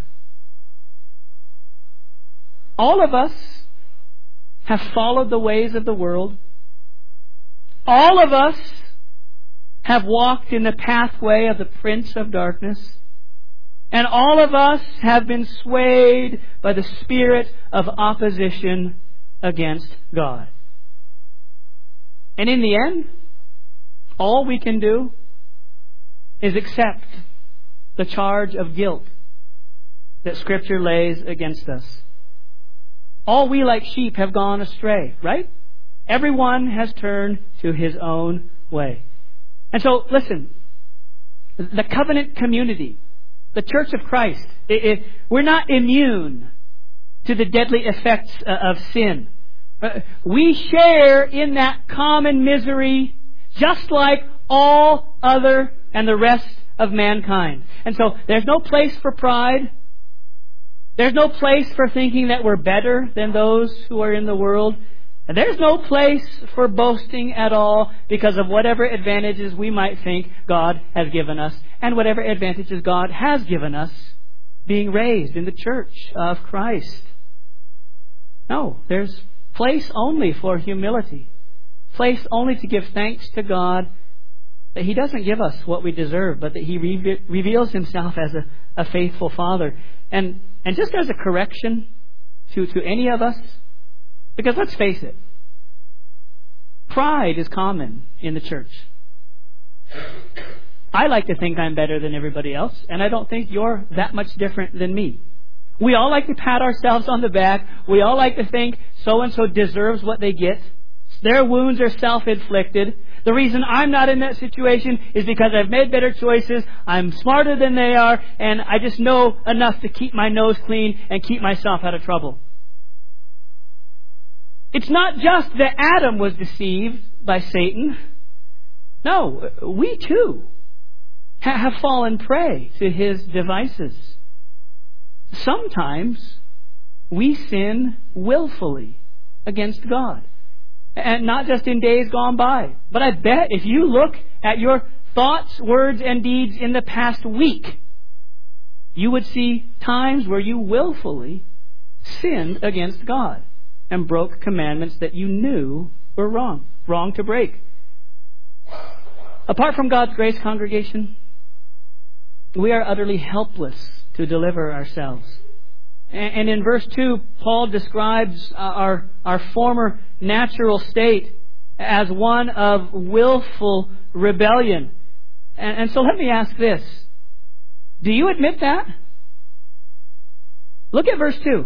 All of us have followed the ways of the world. All of us have walked in the pathway of the Prince of Darkness. And all of us have been swayed by the spirit of opposition against God. And in the end, all we can do is accept the charge of guilt that Scripture lays against us. All we like sheep have gone astray, right? Everyone has turned to his own way. And so, listen, the covenant community, the Church of Christ, we're not immune to the deadly effects of sin. We share in that common misery just like all other and the rest of mankind. And so there's no place for pride. There's no place for thinking that we're better than those who are in the world. And there's no place for boasting at all because of whatever advantages we might think God has given us and whatever advantages God has given us being raised in the church of Christ. No, there's place only for humility. Place only to give thanks to God that He doesn't give us what we deserve, but that He reveals Himself as a faithful Father. And just as a correction to any of us, because let's face it, pride is common in the church. I like to think I'm better than everybody else, and I don't think you're that much different than me. We all like to pat ourselves on the back. We all like to think so-and-so deserves what they get. Their wounds are self-inflicted. The reason I'm not in that situation is because I've made better choices. I'm smarter than they are, and I just know enough to keep my nose clean and keep myself out of trouble. It's not just that Adam was deceived by Satan. No, we too have fallen prey to his devices. Sometimes we sin willfully against God. And not just in days gone by. But I bet if you look at your thoughts, words, and deeds in the past week, you would see times where you willfully sinned against God and broke commandments that you knew were wrong to break. Apart from God's grace, congregation, we are utterly helpless to deliver ourselves. And in verse 2, Paul describes our former natural state as one of willful rebellion. And so let me ask this. Do you admit that? Look at verse 2.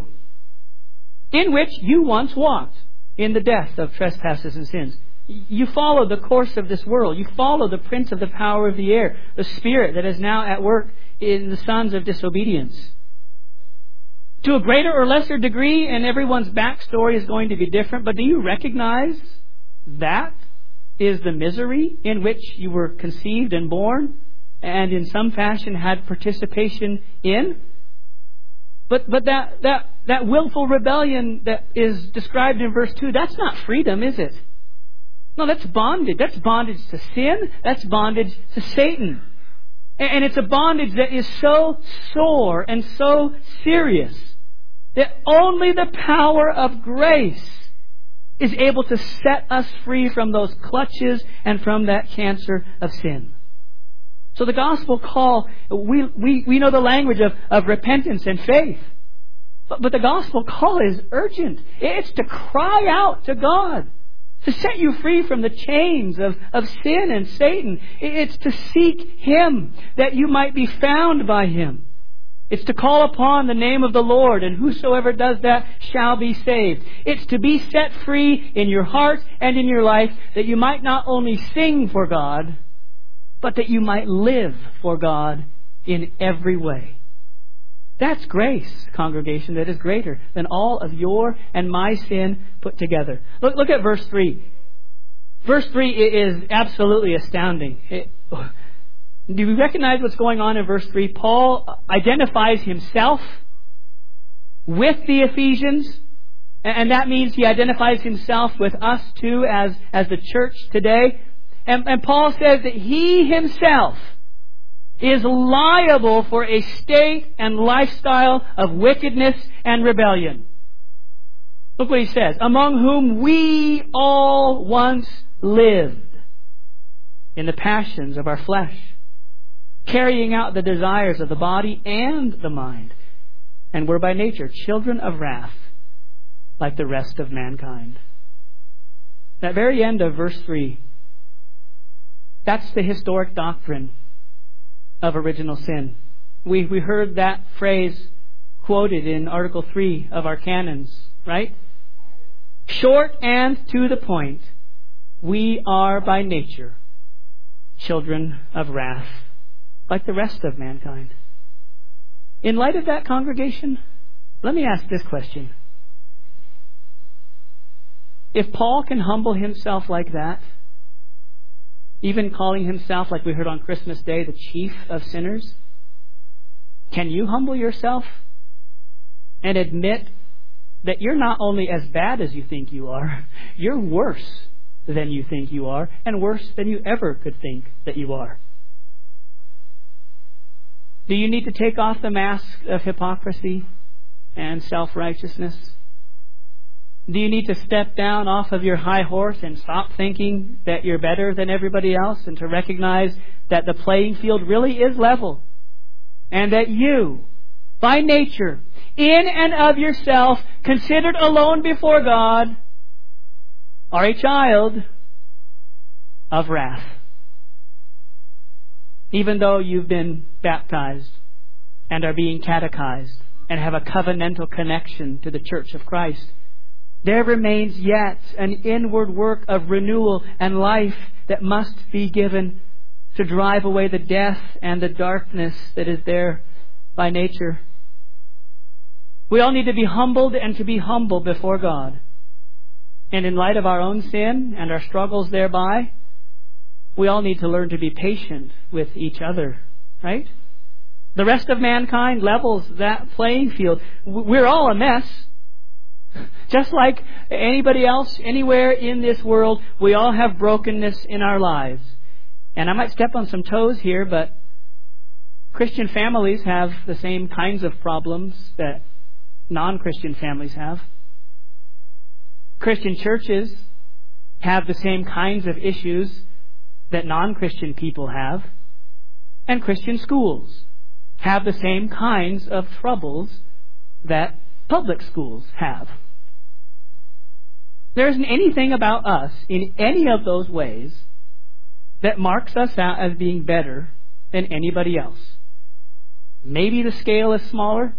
In which you once walked in the death of trespasses and sins. You followed the course of this world. You followed the prince of the power of the air, the spirit that is now at work in the sons of disobedience. To a greater or lesser degree, and everyone's backstory is going to be different, but do you recognize that is the misery in which you were conceived and born, and in some fashion had participation in? But that willful rebellion that is described in verse 2, that's not freedom, is it? No, that's bondage. That's bondage to sin. That's bondage to Satan. And it's a bondage that is so sore and so serious that only the power of grace is able to set us free from those clutches and from that cancer of sin. So the gospel call, we know the language of repentance and faith. But the gospel call is urgent. It's to cry out to God, to set you free from the chains of sin and Satan. It's to seek Him that you might be found by Him. It's to call upon the name of the Lord, and whosoever does that shall be saved. It's to be set free in your heart and in your life that you might not only sing for God, but that you might live for God in every way. That's grace, congregation, that is greater than all of your and my sin put together. Look at verse 3. Verse 3 is absolutely astounding. Do you recognize what's going on in verse 3? Paul identifies himself with the Ephesians, and that means he identifies himself with us too as the church today. And Paul says that he himself is liable for a state and lifestyle of wickedness and rebellion. Look what he says. Among whom we all once lived in the passions of our flesh, carrying out the desires of the body and the mind. And we're by nature children of wrath, like the rest of mankind. That very end of verse 3, that's the historic doctrine of original sin. We heard that phrase quoted in Article 3 of our canons, right? Short and to the point, we are by nature children of wrath, like the rest of mankind. In light of that, congregation, let me ask this question. If Paul can humble himself like that, even calling himself, like we heard on Christmas Day, the chief of sinners, can you humble yourself and admit that you're not only as bad as you think you are, you're worse than you think you are, and worse than you ever could think that you are? Do you need to take off the mask of hypocrisy and self-righteousness? Do you need to step down off of your high horse and stop thinking that you're better than everybody else, and to recognize that the playing field really is level, and that you, by nature, in and of yourself, considered alone before God, are a child of wrath? Even though you've been baptized and are being catechized and have a covenantal connection to the Church of Christ, there remains yet an inward work of renewal and life that must be given to drive away the death and the darkness that is there by nature. We all need to be humbled and to be humble before God. And in light of our own sin and our struggles thereby, we all need to learn to be patient with each other, right? The rest of mankind levels that playing field. We're all a mess. Just like anybody else, anywhere in this world, we all have brokenness in our lives. And I might step on some toes here, but Christian families have the same kinds of problems that non-Christian families have. Christian churches have the same kinds of issues that non-Christian people have. And Christian schools have the same kinds of troubles that public schools have. There isn't anything about us in any of those ways that marks us out as being better than anybody else. Maybe the scale is smaller,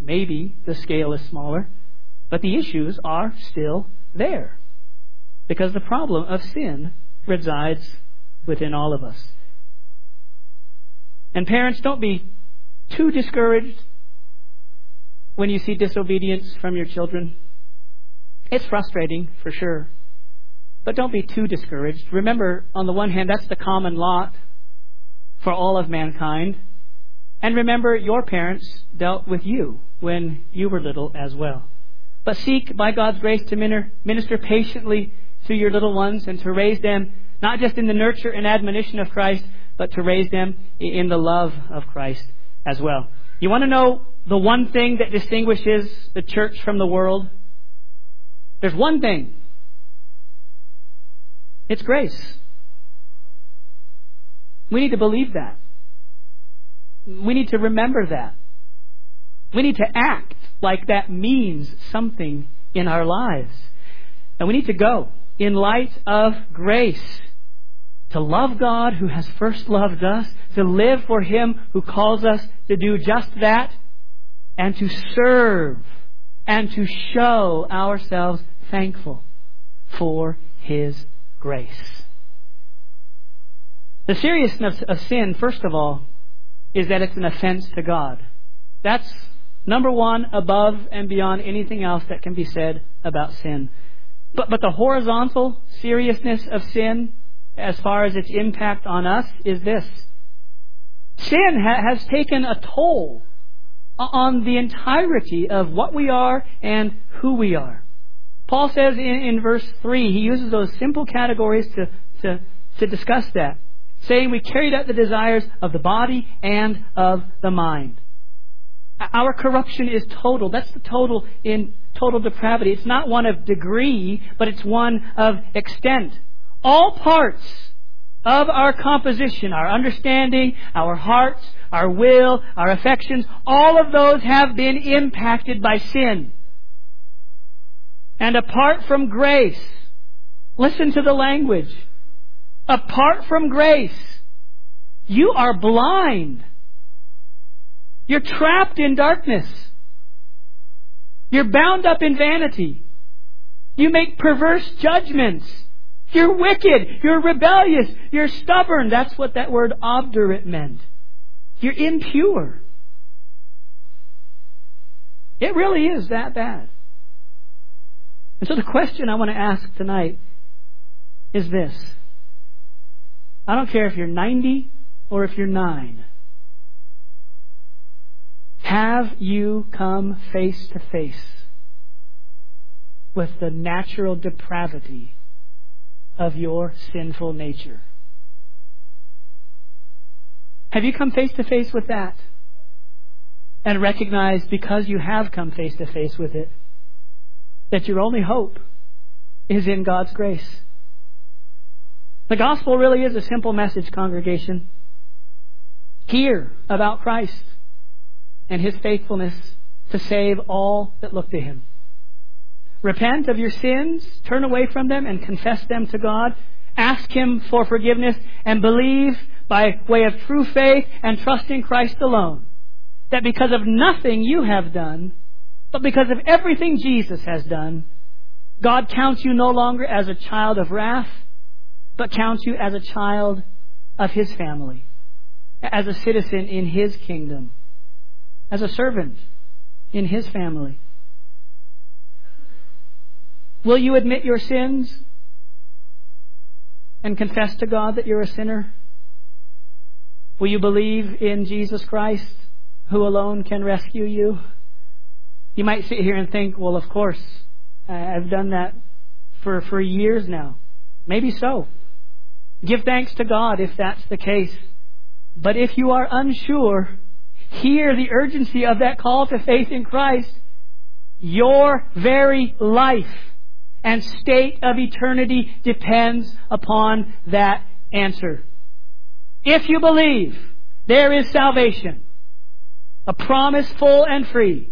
but the issues are still there, because the problem of sin resides within all of us. And parents, don't be too discouraged when you see disobedience from your children. It's frustrating, for sure. But don't be too discouraged. Remember, on the one hand, that's the common lot for all of mankind. And remember, your parents dealt with you when you were little as well. But seek, by God's grace, to minister patiently to your little ones and to raise them, not just in the nurture and admonition of Christ, but to raise them in the love of Christ as well. You want to know the one thing that distinguishes the church from the world? There's one thing. It's grace. We need to believe that. We need to remember that. We need to act like that means something in our lives. And we need to go in light of grace, to love God who has first loved us, to live for Him who calls us to do just that, and to serve and to show ourselves thankful for His grace. The seriousness of sin, first of all, is that it's an offense to God. That's number one, above and beyond anything else that can be said about sin. But the horizontal seriousness of sin, as far as its impact on us, is this. Sin has taken a toll on the entirety of what we are and who we are. Paul says in verse 3, he uses those simple categories to discuss that, saying we carried out the desires of the body and of the mind. Our corruption is total. That's the total in total depravity. It's not one of degree, but it's one of extent. All parts of our composition, our understanding, our hearts, our will, our affections, all of those have been impacted by sin. And apart from grace, listen to the language. Apart from grace, you are blind. You're trapped in darkness. You're bound up in vanity. You make perverse judgments. You're wicked. You're rebellious. You're stubborn. That's what that word obdurate meant. You're impure. It really is that bad. And so the question I want to ask tonight is this. I don't care if you're 90 or if you're 9. Have you come face to face with the natural depravity of your sinful nature? Have you come face to face with that and recognized, because you have come face to face with it, that your only hope is in God's grace? The gospel really is a simple message, congregation. Hear about Christ and His faithfulness to save all that look to Him. Repent of your sins, turn away from them and confess them to God. Ask Him for forgiveness and believe by way of true faith and trust in Christ alone that because of nothing you have done, but because of everything Jesus has done, God counts you no longer as a child of wrath, but counts you as a child of His family, as a citizen in His kingdom, as a servant in His family. Will you admit your sins and confess to God that you're a sinner? Will you believe in Jesus Christ, who alone can rescue you? You might sit here and think, well, of course, I've done that for years now. Maybe so. Give thanks to God if that's the case. But if you are unsure, hear the urgency of that call to faith in Christ. Your very life and state of eternity depends upon that answer. If you believe, there is salvation, a promise full and free.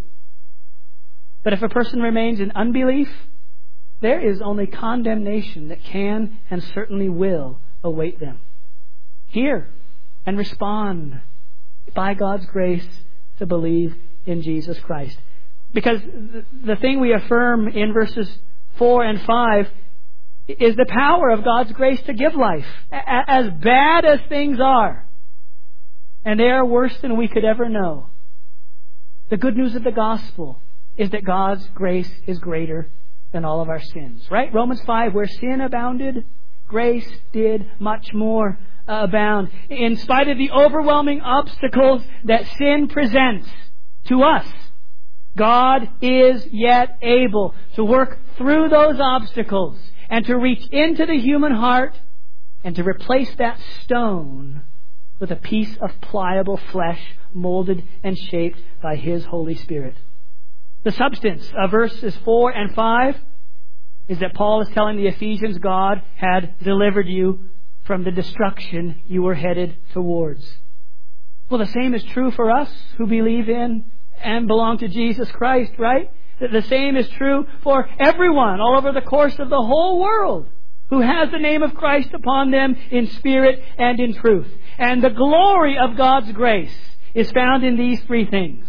But if a person remains in unbelief, there is only condemnation that can and certainly will await them. Hear and respond by God's grace to believe in Jesus Christ. Because the thing we affirm in verses 4 and 5 is the power of God's grace to give life. As bad as things are, and they are worse than we could ever know, the good news of the gospel is that God's grace is greater than all of our sins. Right? Romans 5, where sin abounded, grace did much more abound. In spite of the overwhelming obstacles that sin presents to us, God is yet able to work through those obstacles and to reach into the human heart and to replace that stone with a piece of pliable flesh molded and shaped by His Holy Spirit. The substance of verses 4 and 5 is that Paul is telling the Ephesians God had delivered you from the destruction you were headed towards. Well, the same is true for us who believe in and belong to Jesus Christ, right? The same is true for everyone all over the course of the whole world who has the name of Christ upon them in spirit and in truth. And the glory of God's grace is found in these three things.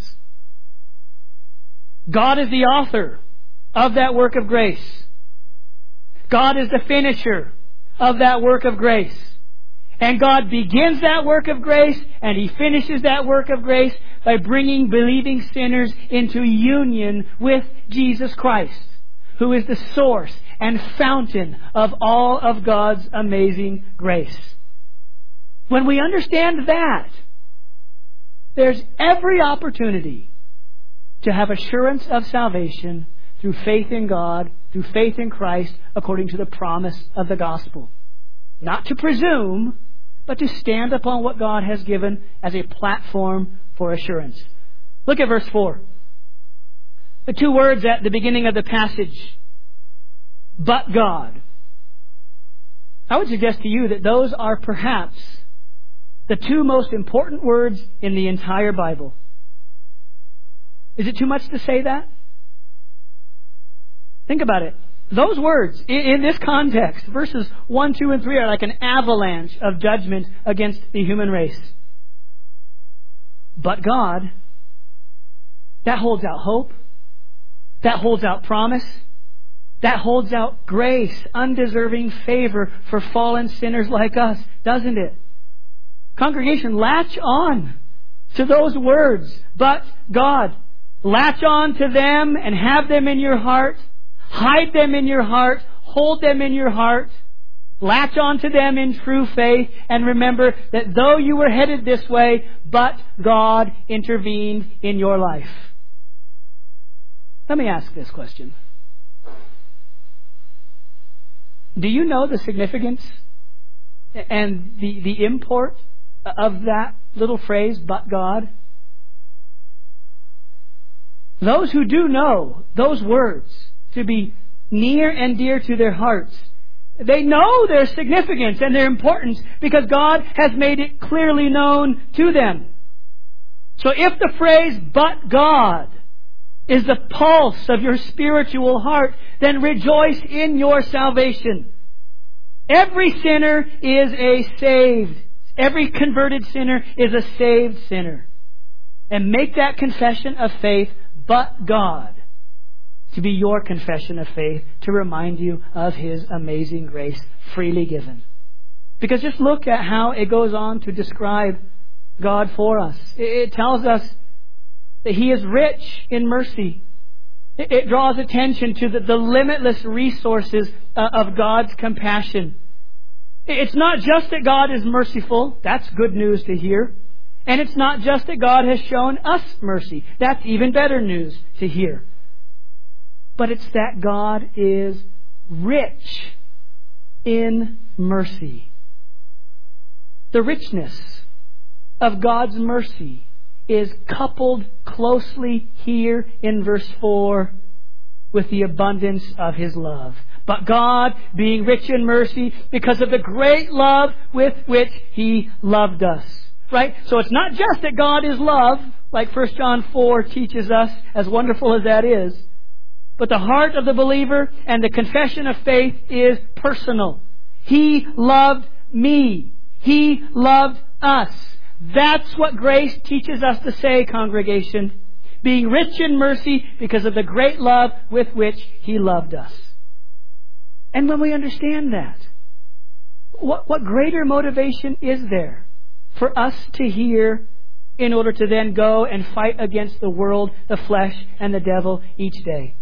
God is the author of that work of grace. God is the finisher of that work of grace. And God begins that work of grace and He finishes that work of grace by bringing believing sinners into union with Jesus Christ, who is the source and fountain of all of God's amazing grace. When we understand that, there's every opportunity to have assurance of salvation through faith in God, through faith in Christ, according to the promise of the gospel. Not to presume, but to stand upon what God has given as a platform for assurance. Look at verse 4. The two words at the beginning of the passage. But God. I would suggest to you that those are perhaps the two most important words in the entire Bible. Is it too much to say that? Think about it. Those words, in this context, verses 1, 2, and 3 are like an avalanche of judgment against the human race. But God, that holds out hope. That holds out promise. That holds out grace, undeserving favor for fallen sinners like us, doesn't it? Congregation, latch on to those words. But God, latch on to them and have them in your heart. Hide them in your heart. Hold them in your heart. Latch on to them in true faith. And remember that though you were headed this way, but God intervened in your life. Let me ask this question. Do you know the significance and the import of that little phrase, but God? Those who do know those words to be near and dear to their hearts, they know their significance and their importance because God has made it clearly known to them. So if the phrase, but God, is the pulse of your spiritual heart, then rejoice in your salvation. Every sinner is a saved. Every converted sinner is a saved sinner. And make that confession of faith, but God, to be your confession of faith, to remind you of His amazing grace freely given. Because just look at how it goes on to describe God for us. It tells us that He is rich in mercy. It draws attention to the limitless resources of God's compassion. It's not just that God is merciful. That's good news to hear. And it's not just that God has shown us mercy. That's even better news to hear. But it's that God is rich in mercy. The richness of God's mercy is coupled closely here in verse 4 with the abundance of His love. But God, being rich in mercy, because of the great love with which He loved us. Right? So it's not just that God is love, like 1 John 4 teaches us, as wonderful as that is. But the heart of the believer and the confession of faith is personal. He loved me. He loved us. That's what grace teaches us to say, congregation. Being rich in mercy because of the great love with which He loved us. And when we understand that, what greater motivation is there for us to hear in order to then go and fight against the world, the flesh, and the devil each day?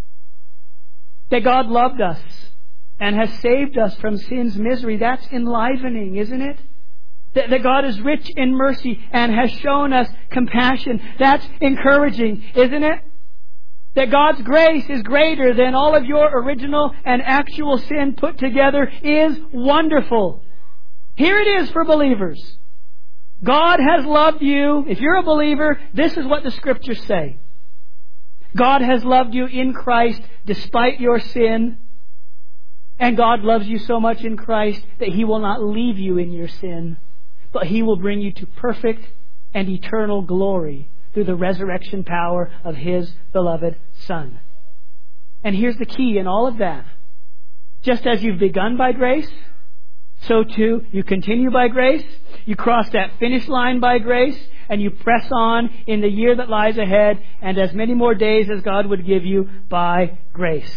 That God loved us and has saved us from sin's misery. That's enlivening, isn't it? That God is rich in mercy and has shown us compassion. That's encouraging, isn't it? That God's grace is greater than all of your original and actual sin put together is wonderful. Here it is for believers. God has loved you. If you're a believer, this is what the Scriptures say. God has loved you in Christ despite your sin. And God loves you so much in Christ that He will not leave you in your sin, but He will bring you to perfect and eternal glory through the resurrection power of His beloved Son. And here's the key in all of that. Just as you've begun by grace, so too you continue by grace. You cross that finish line by grace, and you press on in the year that lies ahead, and as many more days as God would give you by grace.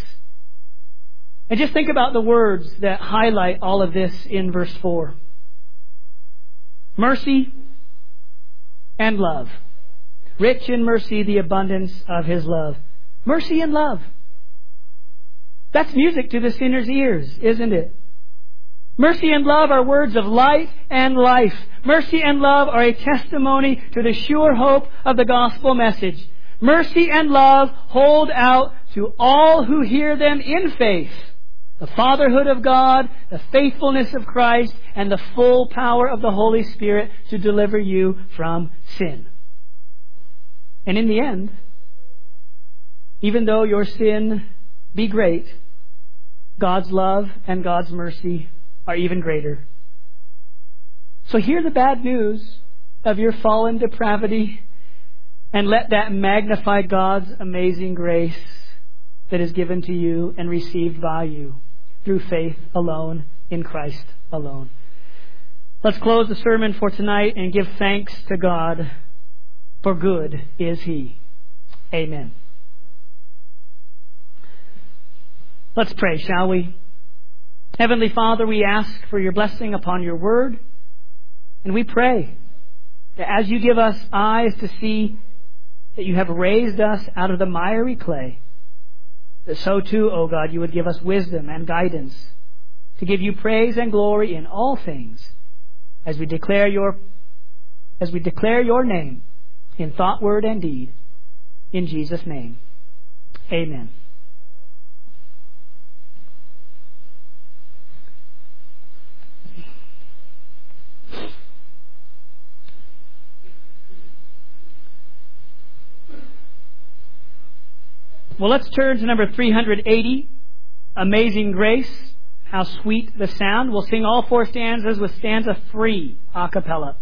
And just think about the words that highlight all of this in verse 4. Mercy and love. Rich in mercy, the abundance of His love. Mercy and love. That's music to the sinner's ears, isn't it? Mercy and love are words of light and life. Mercy and love are a testimony to the sure hope of the gospel message. Mercy and love hold out to all who hear them in faith. The fatherhood of God, the faithfulness of Christ, and the full power of the Holy Spirit to deliver you from sin. And in the end, even though your sin be great, God's love and God's mercy are even greater. So hear the bad news of your fallen depravity and let that magnify God's amazing grace that is given to you and received by you through faith alone in Christ alone. Let's close the sermon for tonight and give thanks to God, for good is He. Amen. Let's pray, shall we? Heavenly Father, we ask for your blessing upon your word, and we pray that as you give us eyes to see that you have raised us out of the miry clay, that so too, O God, you would give us wisdom and guidance to give you praise and glory in all things as we declare your name in thought, word, and deed. In Jesus' name, amen. Well, let's turn to number 380, Amazing Grace, How Sweet the Sound. We'll sing all four stanzas with stanza 3 a cappella.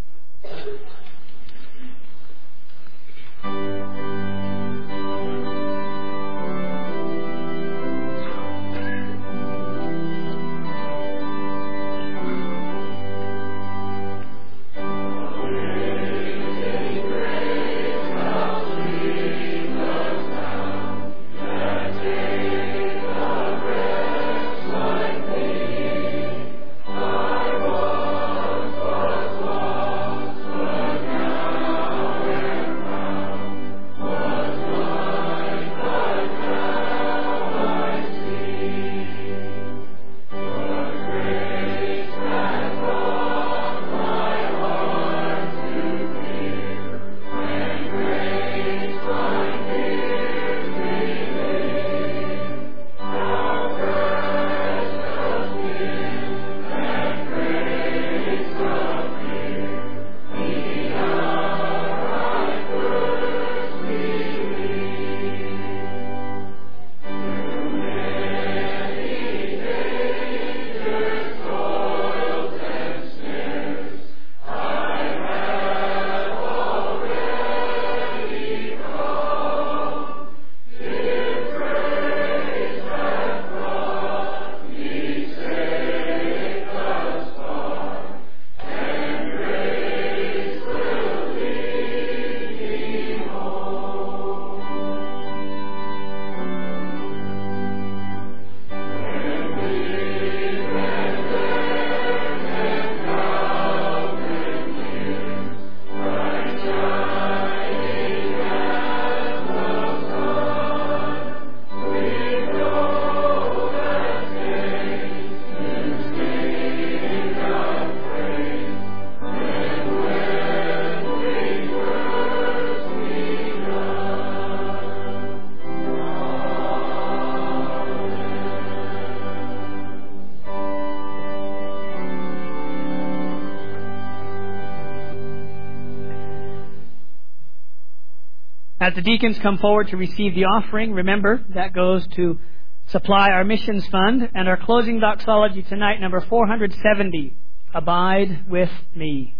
As the deacons come forward to receive the offering, remember that goes to supply our missions fund. And our closing doxology tonight, number 470, Abide with Me.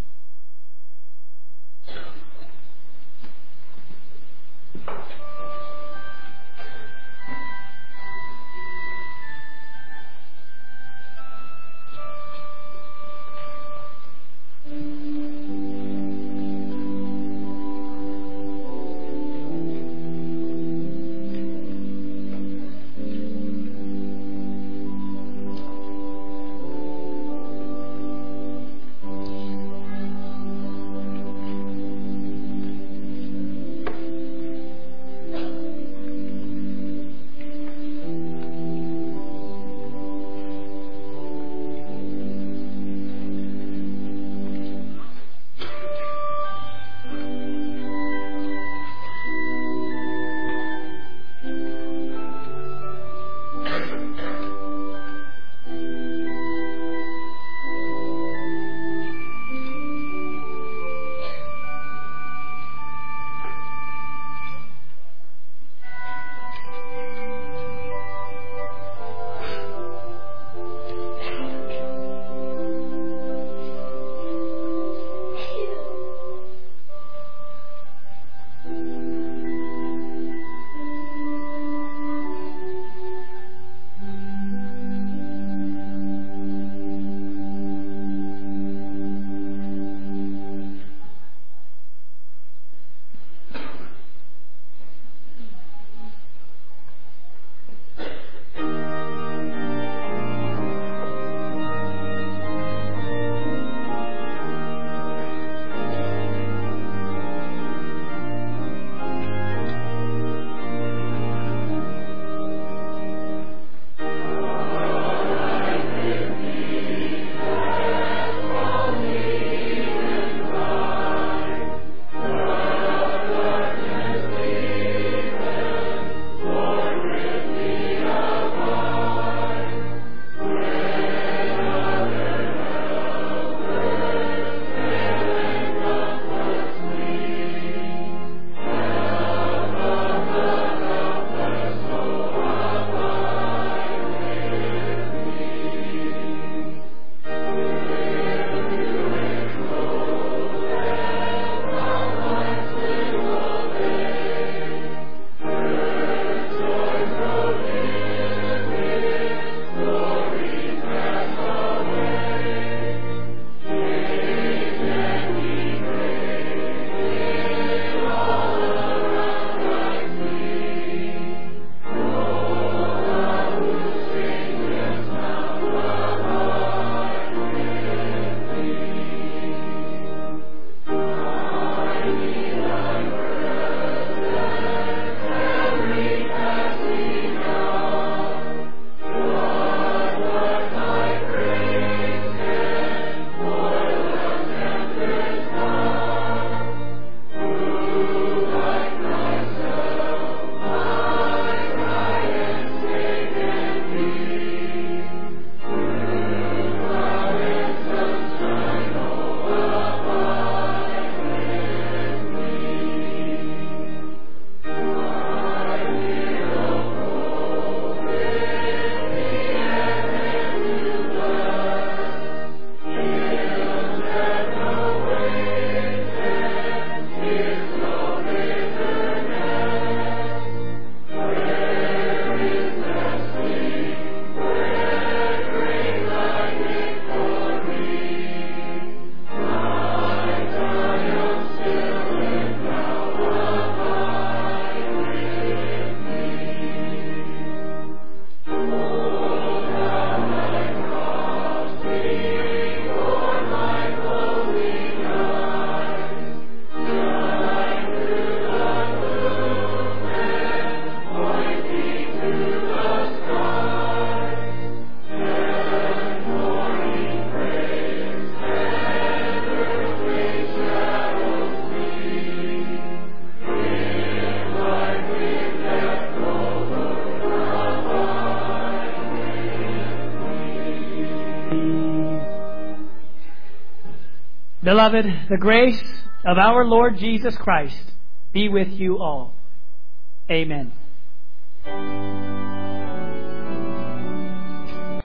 Beloved, the grace of our Lord Jesus Christ be with you all. Amen.